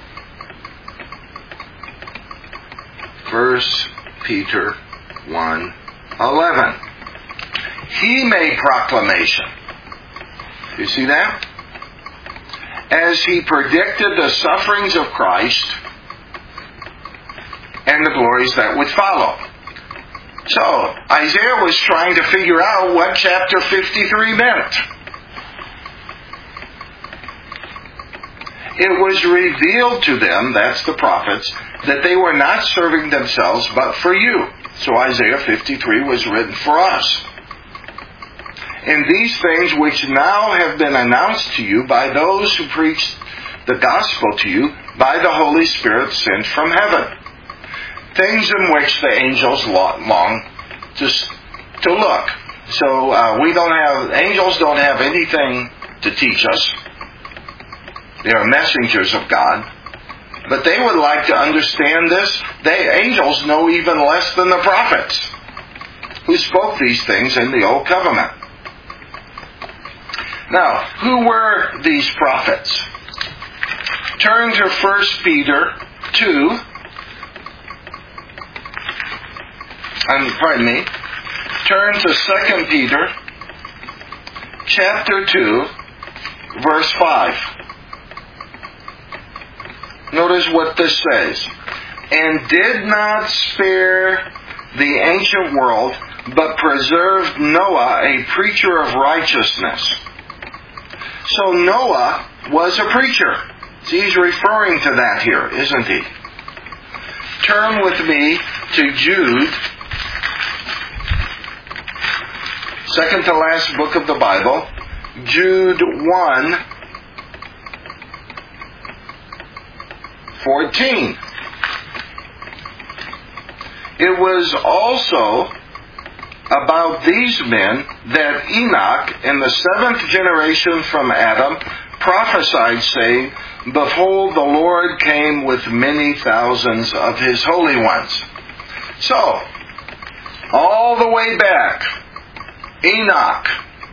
1 Peter 1:11. He made proclamation. You see that? As He predicted the sufferings of Christ and the glories that would follow. So, Isaiah was trying to figure out what chapter 53 meant. It was revealed to them, that's the prophets, that they were not serving themselves but for you. So Isaiah 53 was written for us. And these things which now have been announced to you by those who preach the gospel to you by the Holy Spirit sent from heaven. Things in which the angels long to look. So angels don't have anything to teach us. They are messengers of God. But they would like to understand this. Angels know even less than the prophets who spoke these things in the Old Covenant. Now, who were these prophets? Turn to 1 Peter 2. Turn to 2 Peter chapter 2, verse 5. Notice what this says. And did not spare the ancient world, but preserved Noah, a preacher of righteousness. So Noah was a preacher. He's referring to that here, isn't he? Turn with me to Jude, second to last book of the Bible, Jude 1:14. It was also about these men that Enoch, in the 7th generation from Adam, prophesied, saying, Behold, the Lord came with many thousands of His holy ones. So, all the way back, Enoch,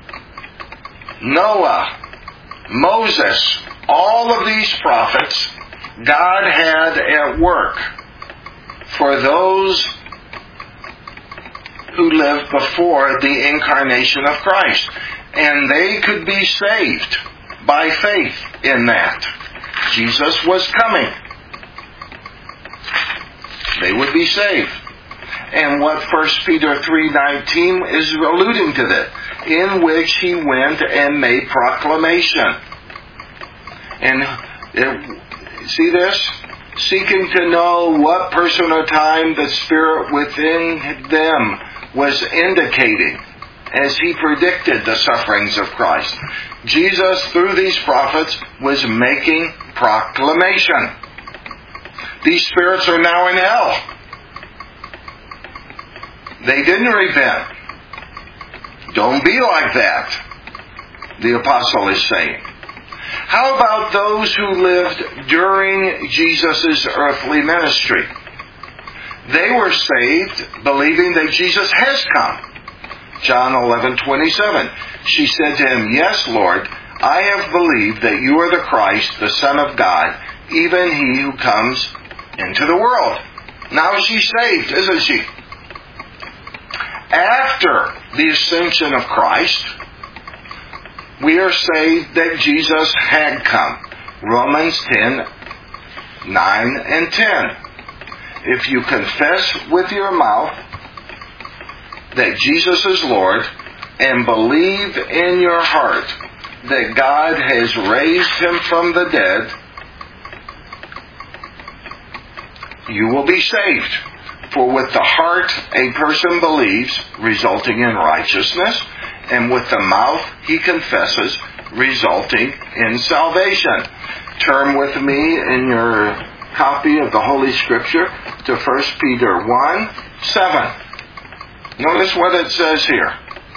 Noah, Moses, all of these prophets, God had at work for those who lived before the incarnation of Christ. And they could be saved by faith in that. Jesus was coming. They would be saved. And what 1 Peter 3:19 is alluding to that, in which He went and made proclamation. And see this? Seeking to know what person or time the Spirit within them was indicating as He predicted the sufferings of Christ. Jesus, through these prophets, was making proclamation. These spirits are now in hell. They didn't repent. Don't be like that, the apostle is saying. How about those who lived during Jesus' earthly ministry? They were saved believing that Jesus has come. John 11:27. She said to Him, Yes, Lord, I have believed that You are the Christ, the Son of God, even He who comes into the world. Now she's saved, isn't she? After the ascension of Christ, we are saved that Jesus had come. Romans 10:9 and 10. If you confess with your mouth that Jesus is Lord and believe in your heart that God has raised him from the dead, you will be saved. For with the heart a person believes, resulting in righteousness, and with the mouth he confesses, resulting in salvation. Turn with me in your copy of the Holy Scripture to 1 Peter 1:7. Notice what it says here.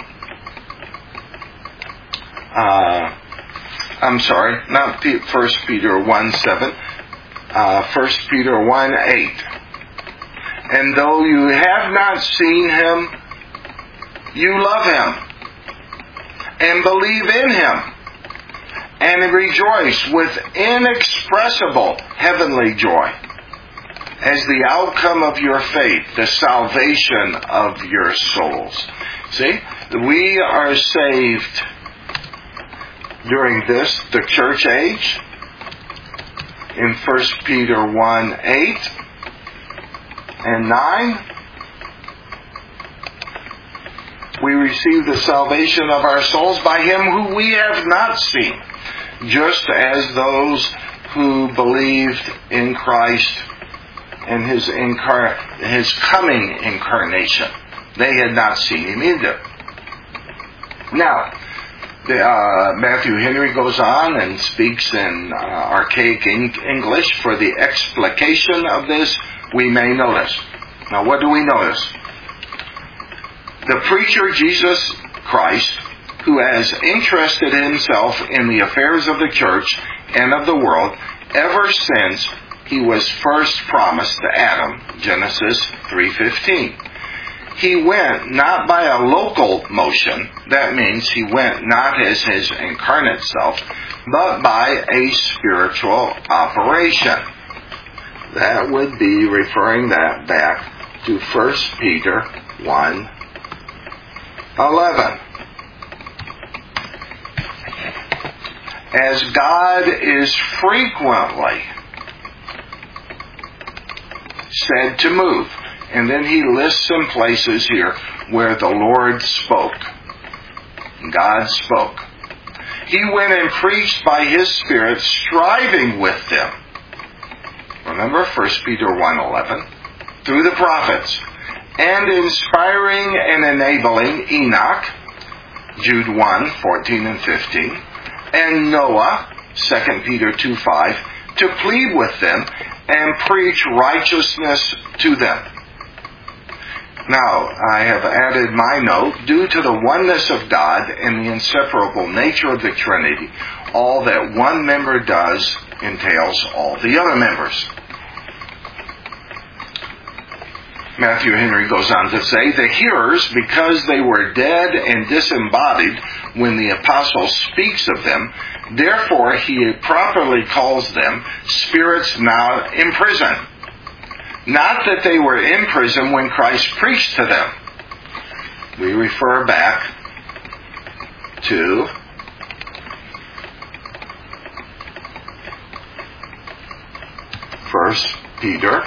I'm sorry, not 1 Peter 1:7. 1 Peter 1:8. And though you have not seen him, you love him and believe in him and rejoice with inexpressible heavenly joy as the outcome of your faith, the salvation of your souls. See, we are saved during the church age. In 1 Peter 1:8 and 9, we receive the salvation of our souls by him who we have not seen, just as those who believed in Christ and his coming incarnation. They had not seen him either. Now, Matthew Henry goes on and speaks in archaic English. For the explication of this, we may notice. Now, what do we notice? The preacher Jesus Christ, who has interested himself in the affairs of the church and of the world ever since he was first promised to Adam, Genesis 3:15. He went not by a local motion, that means he went not as his incarnate self, but by a spiritual operation. That would be referring that back to 1 Peter 1:11. As God is frequently said to move. And then he lists some places here where the Lord spoke. God spoke. He went and preached by his Spirit, striving with them. Remember 1 Peter 1:11. Through the prophets. And inspiring and enabling Enoch, Jude 1:14 and 15. And Noah, 2 Peter 2:5, to plead with them and preach righteousness to them. Now, I have added my note, due to the oneness of God and the inseparable nature of the Trinity, all that one member does entails all the other members. Matthew Henry goes on to say, the hearers, because they were dead and disembodied when the apostle speaks of them, therefore he properly calls them spirits now in prison. Not that they were in prison when Christ preached to them. We refer back to First Peter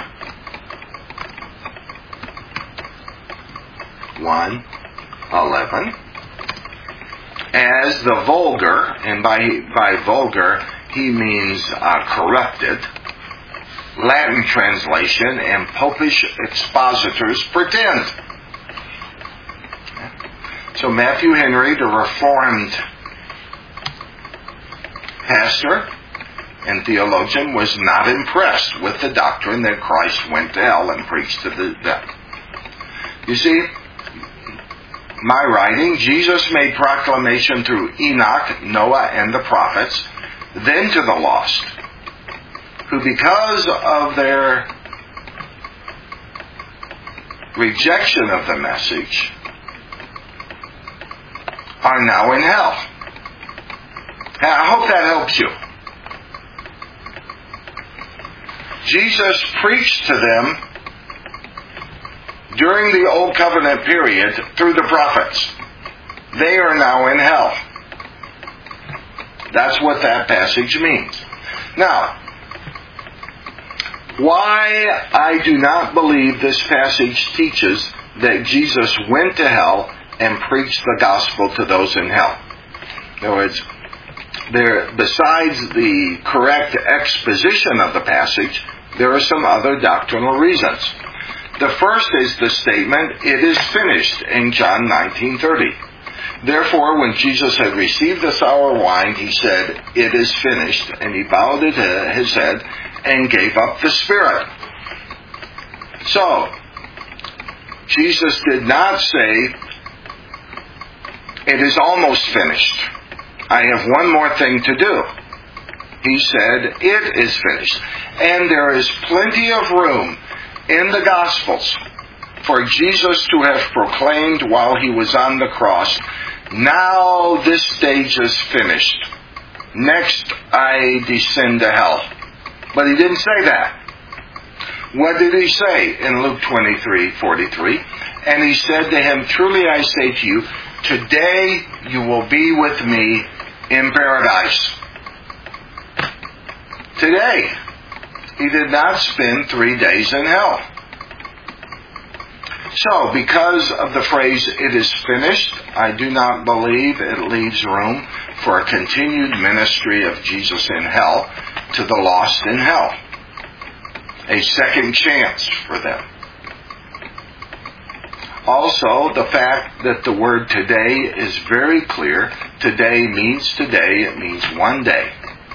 1:11. As the vulgar, and by vulgar he means corrupted, Latin translation and popish expositors pretend. So Matthew Henry, the Reformed pastor and theologian, was not impressed with the doctrine that Christ went to hell and preached to the dead. You see, my writing, Jesus made proclamation through Enoch, Noah, and the prophets, then to the lost, who because of their rejection of the message are now in hell. I hope that helps you. Jesus preached to them during the Old Covenant period through the prophets. They are now in hell. That's what that passage means. Now, why I do not believe this passage teaches that Jesus went to hell and preached the gospel to those in hell. In other words, besides the correct exposition of the passage, there are some other doctrinal reasons. The first is the statement, "It is finished," in John 19:30. Therefore, when Jesus had received the sour wine, he said, "It is finished," and he bowed his head and gave up the spirit. So, Jesus did not say, "It is almost finished. I have one more thing to do." He said, "It is finished." And there is plenty of room in the Gospels for Jesus to have proclaimed while he was on the cross, "Now this stage is finished. Next I descend to hell." But he didn't say that. What did he say in Luke 23:43? And he said to him, "Truly I say to you, today you will be with me in paradise." Today. He did not spend 3 days in hell. So, because of the phrase, "It is finished," I do not believe it leaves room for a continued ministry of Jesus in hell to the lost in hell. A second chance for them. Also, the fact that the word "today" is very clear. Today means today. It means one day.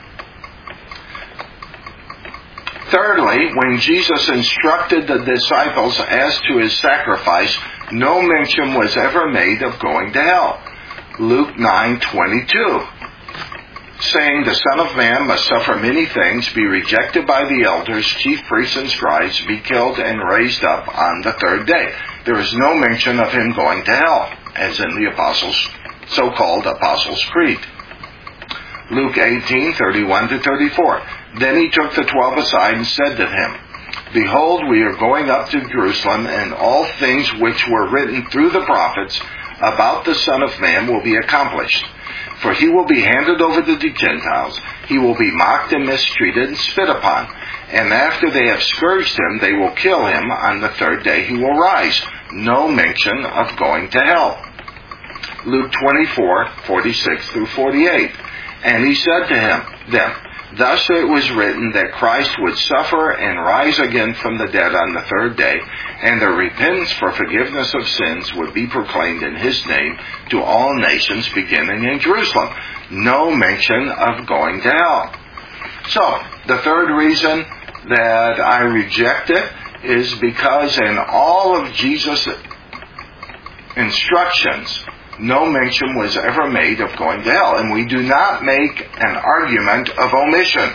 Thirdly, when Jesus instructed the disciples as to his sacrifice, no mention was ever made of going to hell. Luke 9:22, saying, "The Son of Man must suffer many things, be rejected by the elders, chief priests and scribes, be killed and raised up on the third day." There is no mention of him going to hell, as in the so-called Apostles' Creed. Luke 18:31-34. Then he took the 12 aside and said to him, "Behold, we are going up to Jerusalem, and all things which were written through the prophets about the Son of Man will be accomplished. For he will be handed over to the Gentiles, he will be mocked and mistreated and spit upon. And after they have scourged him, they will kill him. On the third day he will rise." No mention of going to hell. Luke 24:46-48. And he said to them, "Thus it was written that Christ would suffer and rise again from the dead on the third day, and the repentance for forgiveness of sins would be proclaimed in his name to all nations, beginning in Jerusalem." No mention of going to hell. So, the third reason that I reject it is because in all of Jesus' instructions, no mention was ever made of going to hell. And we do not make an argument of omission.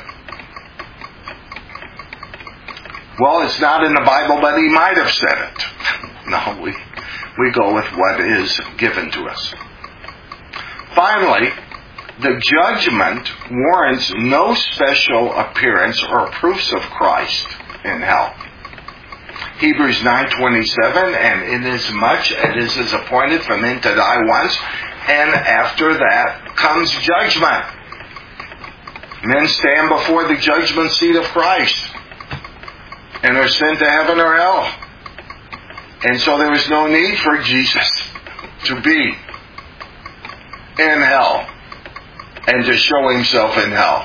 Well, it's not in the Bible, but he might have said it. No, we go with what is given to us. Finally, the judgment warrants no special appearance or proofs of Christ in hell. Hebrews 9:27, "And inasmuch as it is appointed for men to die once, and after that comes judgment." Men stand before the judgment seat of Christ and are sent to heaven or hell. And so there is no need for Jesus to be in hell and to show himself in hell.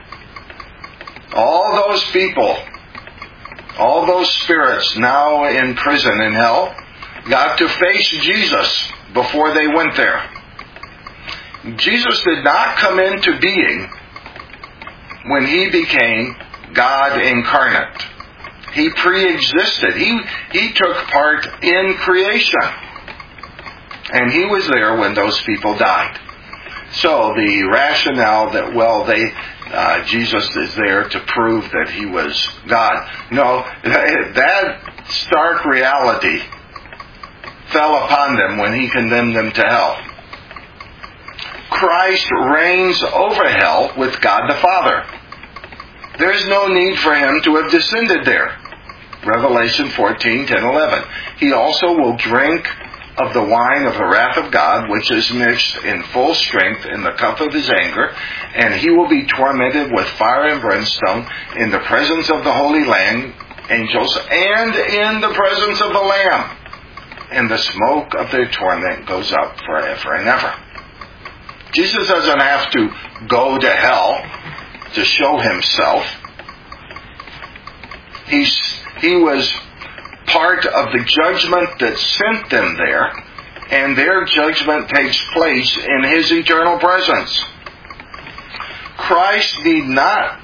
All those people, all those spirits now in prison in hell, got to face Jesus before they went there. Jesus did not come into being when he became God incarnate. He pre-existed. He took part in creation. And he was there when those people died. So the rationale that, Jesus is there to prove that he was God. No, that stark reality fell upon them when he condemned them to hell. Christ reigns over hell with God the Father. There's no need for him to have descended there. Revelation 14:10-11. He also will drink of the wine of the wrath of God, which is mixed in full strength in the cup of his anger, and he will be tormented with fire and brimstone in the presence of the Holy Land, angels, and in the presence of the Lamb. And the smoke of their torment goes up forever and ever. Jesus doesn't have to go to hell to show himself. He was part of the judgment that sent them there, and their judgment takes place in his eternal presence. Christ need not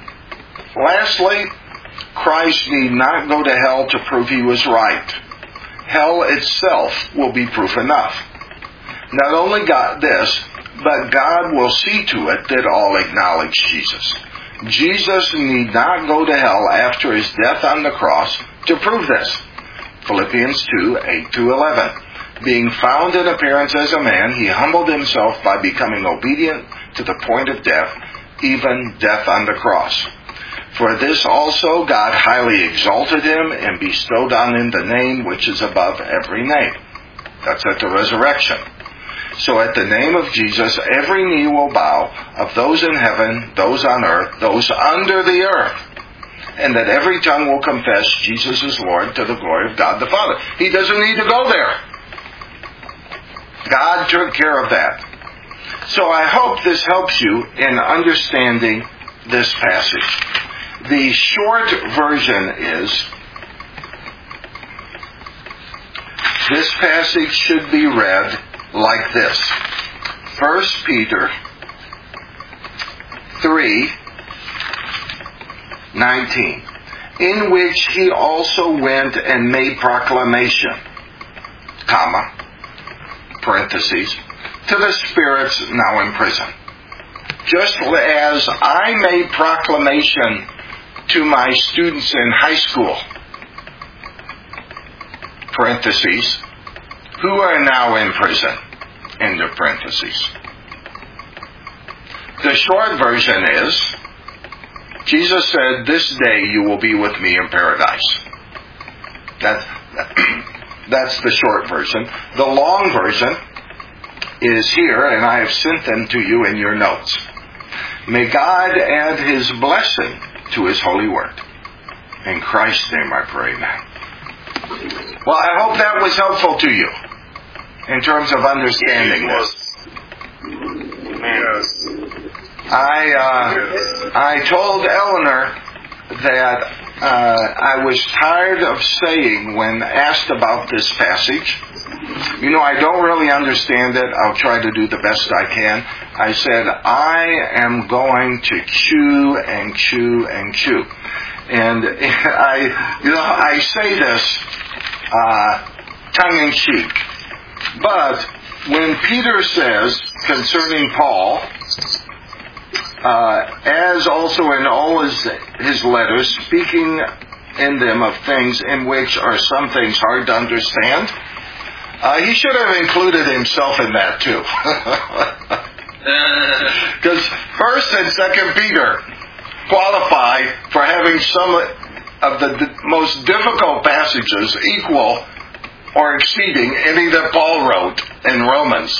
go to hell to prove he was right. Hell itself will be proof enough. Not only but God will see to it that all acknowledge Jesus. Jesus need not go to hell after his death on the cross to prove this. Philippians 2, 8-11. Being found in appearance as a man, he humbled himself by becoming obedient to the point of death, even death on the cross. For this also God highly exalted him and bestowed on him the name which is above every name. That's at the resurrection. So at the name of Jesus, every knee will bow, of those in heaven, those on earth, those under the earth, and that every tongue will confess Jesus is Lord to the glory of God the Father. He doesn't need to go there. God took care of that. So I hope this helps you in understanding this passage. The short version is, this passage should be read like this. 1 Peter 3:19, in which he also went and made proclamation, parentheses, to the spirits now in prison. Just as I made proclamation to my students in high school, parentheses, who are now in prison, end of parentheses. The short version is, Jesus said, this day you will be with me in paradise. That's the short version. The long version is here, and I have sent them to you in your notes. May God add his blessing to his holy word. In Christ's name I pray, amen. Well, I hope that was helpful to you in terms of understanding this. Yes. I told Eleanor that I was tired of saying when asked about this passage, I don't really understand it. I'll try to do the best I can. I said, I am going to chew and chew and chew. And I say this tongue-in-cheek. But when Peter says concerning Paul, as also in all his letters, speaking in them of things in which are some things hard to understand, he should have included himself in that too. Because 1st and 2nd Peter qualify for having some of the most difficult passages equal or exceeding any that Paul wrote in Romans.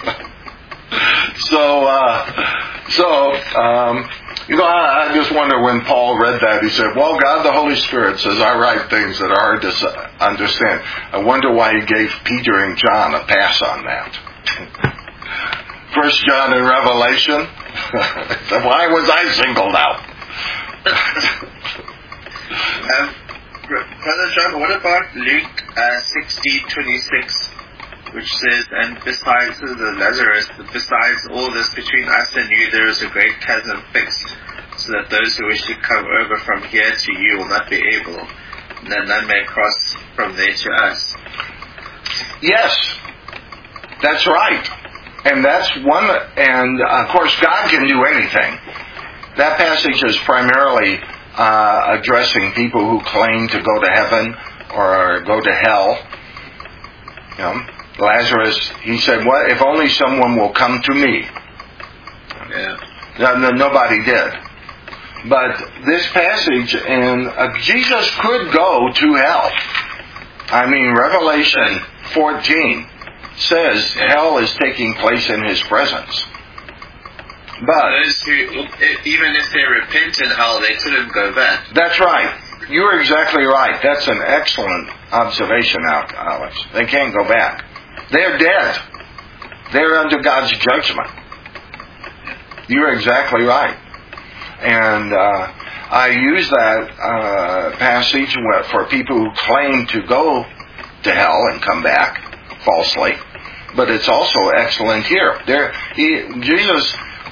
I just wonder when Paul read that, he said, well, God the Holy Spirit says I write things that are hard to understand. I wonder why he gave Peter and John a pass on that. 1 John and Revelation, why was I singled out? Brother John, what about Luke 16:26, which says, and besides Lazarus, besides all this, between us and you there is a great chasm fixed, so that those who wish to come over from here to you will not be able, and that none may cross from there to us. Yes, that's right. And that's one, and of course God can do anything. That passage is primarily addressing people who claim to go to heaven or go to hell. Lazarus, he said, "What if only someone will come to me?" Yeah. Nobody did. But this passage, and Jesus could go to hell. Revelation 14 says hell is taking place in his presence. But those who, even if they repent in hell, they couldn't go back. That's right. You're exactly right. That's an excellent observation, Alex. They can't go back. They're dead. They're under God's judgment. You're exactly right. And I use that passage for people who claim to go to hell and come back falsely. But it's also excellent here. Jesus,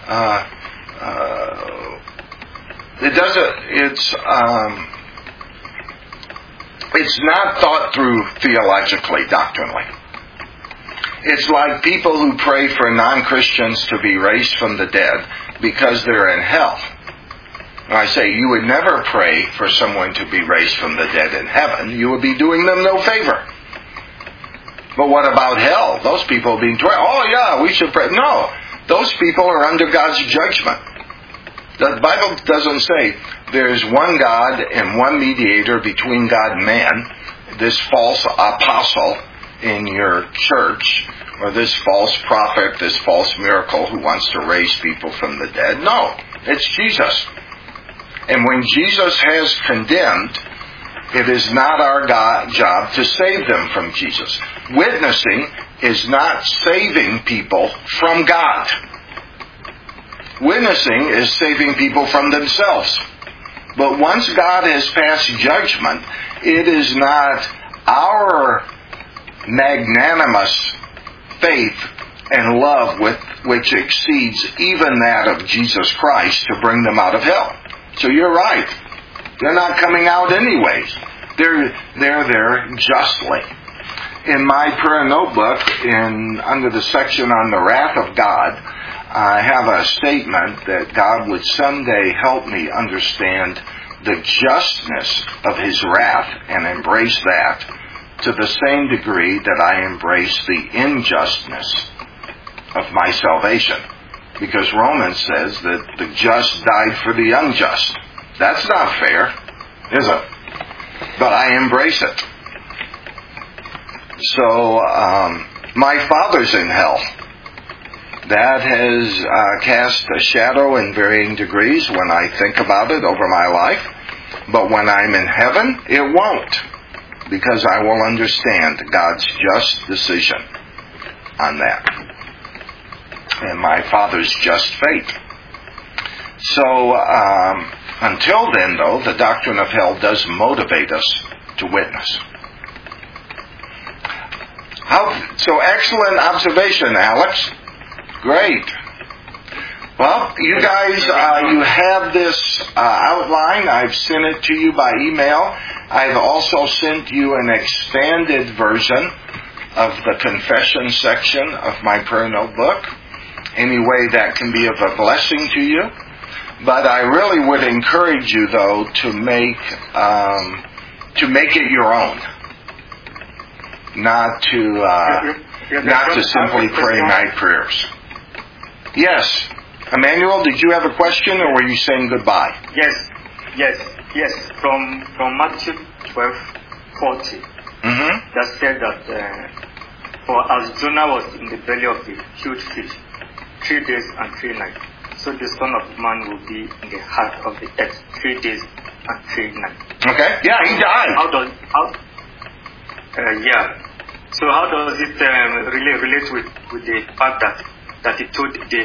it's not thought through theologically, doctrinally. It's like people who pray for non-Christians to be raised from the dead because they're in hell. And I say, you would never pray for someone to be raised from the dead in heaven. You would be doing them no favor. But what about hell? Those people are being tortured. Oh yeah, we should pray. No, those people are under God's judgment. The Bible doesn't say there's one God and one mediator between God and man, this false apostle in your church, or this false prophet, this false miracle who wants to raise people from the dead. No, it's Jesus. And when Jesus has condemned, it is not our job to save them from Jesus. Witnessing is not saving people from God. Witnessing is saving people from themselves. But once God has passed judgment, it is not our magnanimous faith and love which exceeds even that of Jesus Christ to bring them out of hell. So you're right. They're not coming out anyways. They're there justly. In my prayer notebook, under the section on the wrath of God, I have a statement that God would someday help me understand the justness of His wrath and embrace that to the same degree that I embrace the injustice of my salvation. Because Romans says that the just died for the unjust. That's not fair, is it? But I embrace it. So, my father's in hell. That has cast a shadow in varying degrees when I think about it over my life. But when I'm in heaven, it won't. Because I will understand God's just decision on that. And my Father's just fate. So, until then, though, the doctrine of hell does motivate us to witness. So excellent observation, Alex. Great. Well, you guys, you have this outline. I've sent it to you by email. I've also sent you an expanded version of the confession section of my prayer notebook. Any way that can be of a blessing to you. But I really would encourage you, though, to make it your own. Not to simply pray night prayers. Yes. Emmanuel, did you have a question, or were you saying goodbye? Yes. From Matthew 12:40, that said that for as Jonah was in the belly of the huge fish 3 days and 3 nights, so the Son of Man will be in the heart of the earth 3 days and 3 nights. Okay. Yeah, he died. So how does it relate with the fact that he told the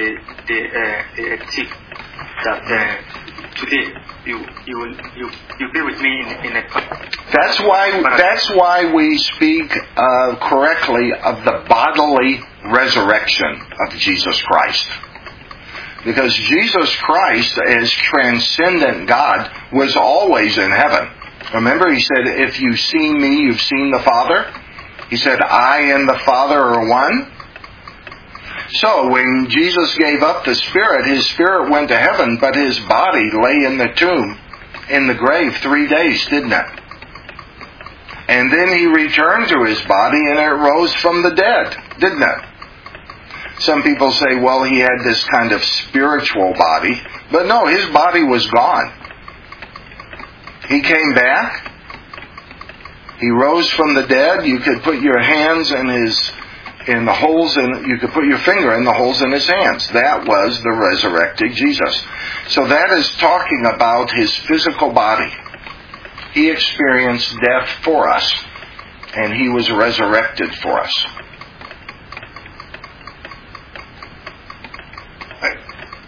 thief that today you be with me in a cup? That's why we speak correctly of the bodily resurrection of Jesus Christ. Because Jesus Christ, as transcendent God, was always in heaven. Remember, He said, if you've seen me, you've seen the Father. He said, I and the Father are one. So when Jesus gave up the Spirit, His Spirit went to heaven, but His body lay in the tomb, in the grave 3 days, didn't it? And then He returned to His body and it rose from the dead, didn't it? Some people say, well, He had this kind of spiritual body. But no, His body was gone. He came back. He rose from the dead. You could put your hands in the holes, and you could put your finger in the holes in His hands. That was the resurrected Jesus. So that is talking about His physical body. He experienced death for us, and He was resurrected for us.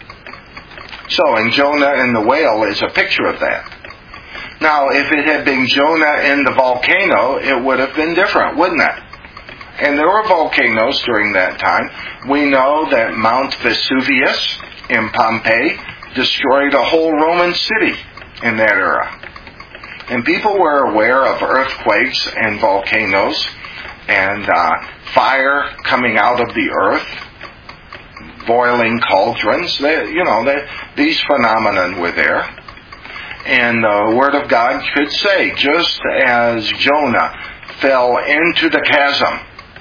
So, and Jonah in the whale is a picture of that. Now, if it had been Jonah in the volcano, it would have been different, wouldn't it? And there were volcanoes during that time. We know that Mount Vesuvius in Pompeii destroyed a whole Roman city in that era. And people were aware of earthquakes and volcanoes and fire coming out of the earth, boiling cauldrons. These phenomena were there. And the Word of God could say, just as Jonah fell into the chasm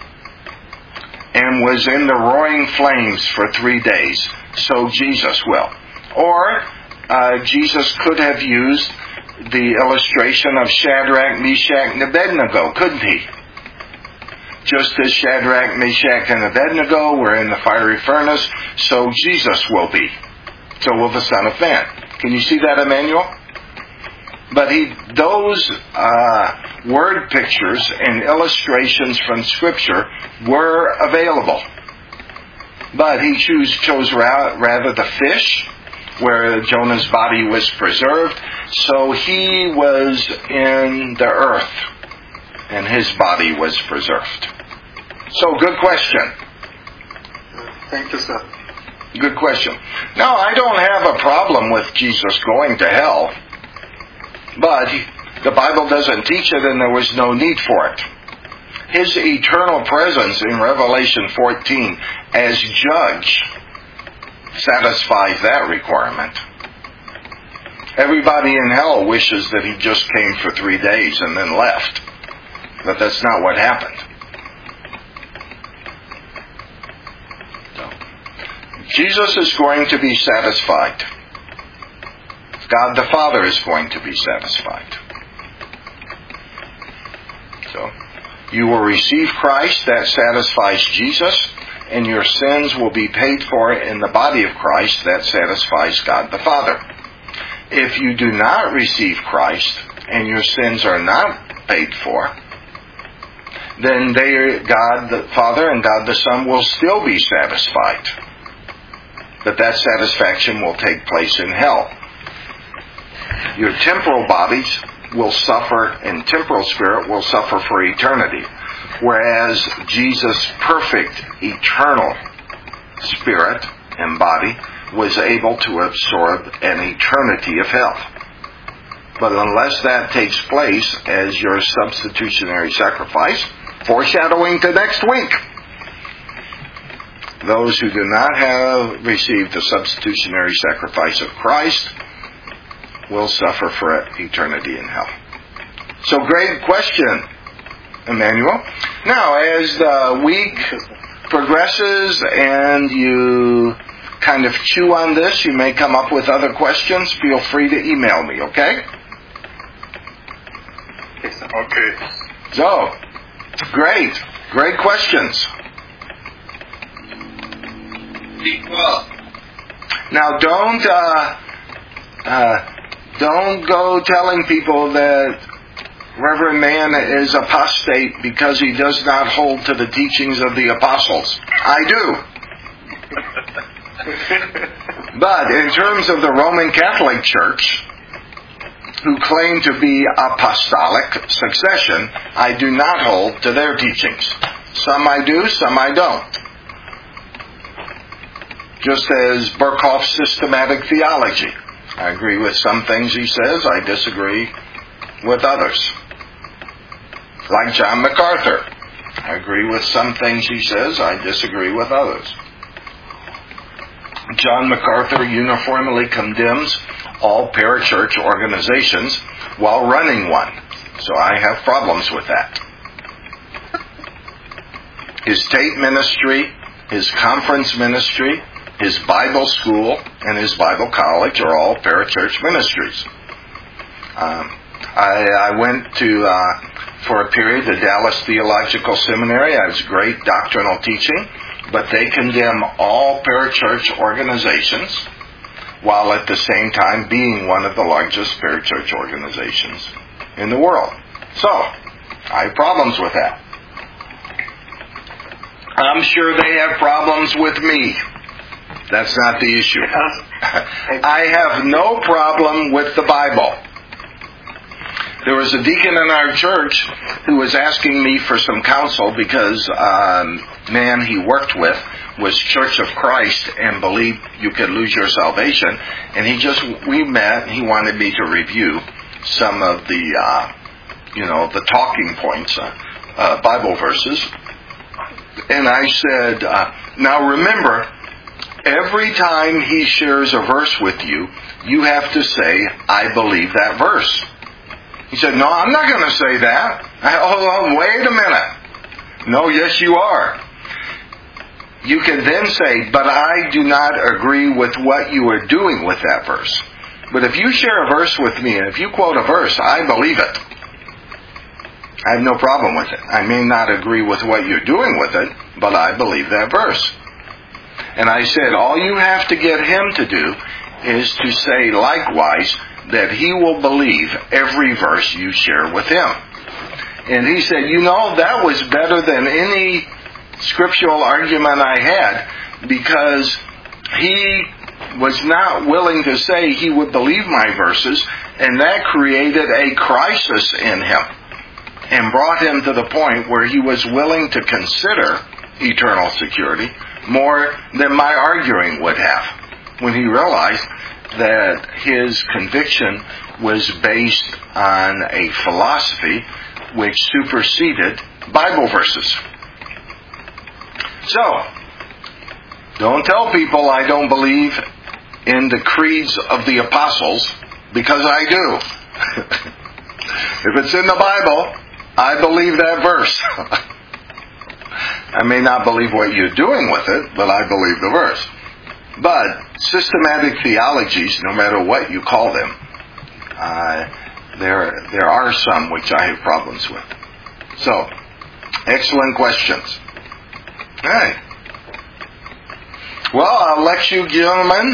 and was in the roaring flames for 3 days, so Jesus will. Or Jesus could have used the illustration of Shadrach, Meshach, and Abednego, couldn't he? Just as Shadrach, Meshach, and Abednego were in the fiery furnace, so Jesus will be. So will the Son of Man. Can you see that, Emmanuel? But those word pictures and illustrations from Scripture were available. But he chose rather the fish, where Jonah's body was preserved. So he was in the earth, and his body was preserved. So, good question. Thank you, sir. Good question. Now, I don't have a problem with Jesus going to hell, but the Bible doesn't teach it, and there was no need for it. His eternal presence in Revelation 14 as judge satisfies that requirement. Everybody in hell wishes that he just came for 3 days and then left. But that's not what happened. So, Jesus is going to be satisfied. God the Father is going to be satisfied. So, you will receive Christ, that satisfies Jesus, and your sins will be paid for in the body of Christ, that satisfies God the Father. If you do not receive Christ, and your sins are not paid for, then God the Father and God the Son will still be satisfied. But that satisfaction will take place in hell. Your temporal bodies will suffer, and temporal spirit will suffer for eternity. Whereas Jesus' perfect, eternal spirit and body was able to absorb an eternity of hell. But unless that takes place as your substitutionary sacrifice, foreshadowing to next week, those who do not have received the substitutionary sacrifice of Christ will suffer for eternity in hell. So, great question, Emmanuel. Now, as the week progresses and you kind of chew on this, you may come up with other questions. Feel free to email me, okay? Okay. So, great questions. Well, now, don't go telling people that Reverend Mann is apostate because he does not hold to the teachings of the apostles. I do. But in terms of the Roman Catholic Church, who claim to be apostolic succession, I do not hold to their teachings. Some I do, some I don't. Just as Berkhoff's systematic theology. I agree with some things he says, I disagree with others. Like John MacArthur. I agree with some things he says, I disagree with others. John MacArthur uniformly condemns all parachurch organizations while running one. So I have problems with that. His tape ministry, his conference ministry, his Bible school, and his Bible college are all parachurch ministries. I went to, for a period, the Dallas Theological Seminary. I was great doctrinal teaching, but they condemn all parachurch organizations while at the same time being one of the largest parachurch organizations in the world. So, I have problems with that. I'm sure they have problems with me. That's not the issue. I have no problem with the Bible. There was a deacon in our church who was asking me for some counsel because man he worked with was Church of Christ and believed you could lose your salvation. And we met and he wanted me to review some of the, the talking points, Bible verses. And I said, now remember, every time he shares a verse with you, you have to say, I believe that verse. He said, no, I'm not going to say that. Hold on, wait a minute. No, yes, you are. You can then say, but I do not agree with what you are doing with that verse. But if you share a verse with me, and if you quote a verse, I believe it. I have no problem with it. I may not agree with what you're doing with it, but I believe that verse. And I said, all you have to get him to do is to say likewise that he will believe every verse you share with him. And he said, that was better than any scriptural argument I had, because he was not willing to say he would believe my verses, and that created a crisis in him and brought him to the point where he was willing to consider eternal security more than my arguing would have, when he realized that his conviction was based on a philosophy which superseded Bible verses. So, don't tell people I don't believe in the creeds of the apostles, because I do. If it's in the Bible, I believe that verse. I may not believe what you're doing with it, but I believe the verse. But systematic theologies, no matter what you call them, there are some which I have problems with. So, excellent questions. All right. Well, I'll let you gentlemen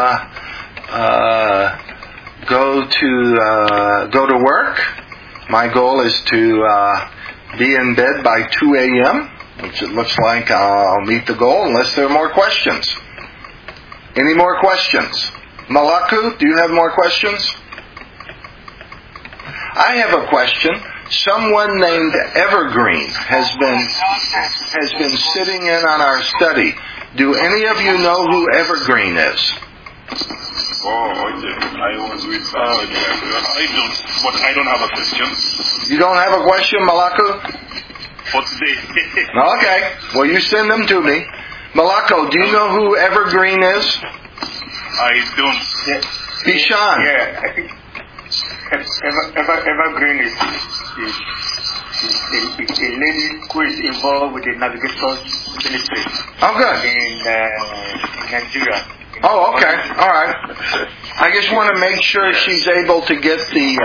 go to work. My goal is to be in bed by 2 a.m., which it looks like I'll meet the goal unless there are more questions. Any more questions? Malaku, do you have more questions? I have a question. Someone named Evergreen has been sitting in on our study. Do any of you know who Evergreen is? Oh, okay. I was with I don't have a question. You don't have a question, Malaku? For today. Okay. Well, you send them to me. Malako, do you know who Evergreen is? I don't. Yeah. Bishan. Yeah, I think Evergreen is a lady who is involved with the Navigators Ministry. Oh, good. In Nigeria. Oh, okay. All right. I just want to make sure she's able to get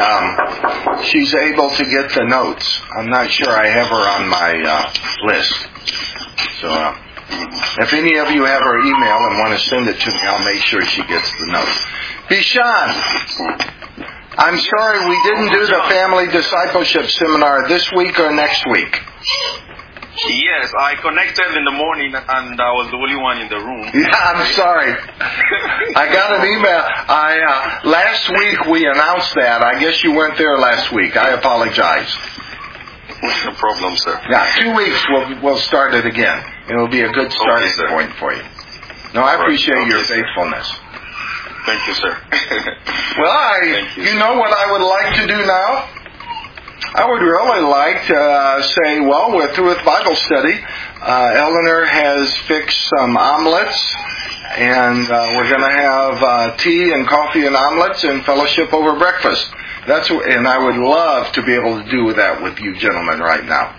the notes. I'm not sure I have her on my list. So, if any of you have her email and want to send it to me, I'll make sure she gets the notes. Bishan, I'm sorry we didn't do the family discipleship seminar this week or next week. Yes, I connected in the morning and I was the only one in the room. Yeah, I'm sorry. I got an email. Last week we announced that. I guess you weren't there last week. I apologize. No problem, sir. Yeah, 2 weeks we'll start it again. It'll be a good starting point for you. No, I appreciate your faithfulness. Thank you, sir. Well, you know what I would like to do now? I would really like to say, well, we're through with Bible study. Eleanor has fixed some omelets, and we're going to have tea and coffee and omelets and fellowship over breakfast. And I would love to be able to do that with you gentlemen right now.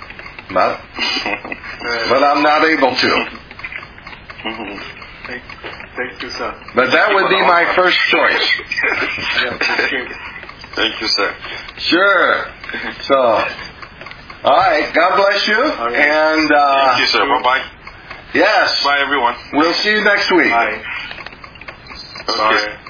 But I'm not able to. Thank you, sir. But that would be my first choice. Thank you, sir. Sure. So, all right. God bless you. Right. And thank you, sir. Bye-bye. Yes. Bye, everyone. We'll see you next week. Bye. Okay.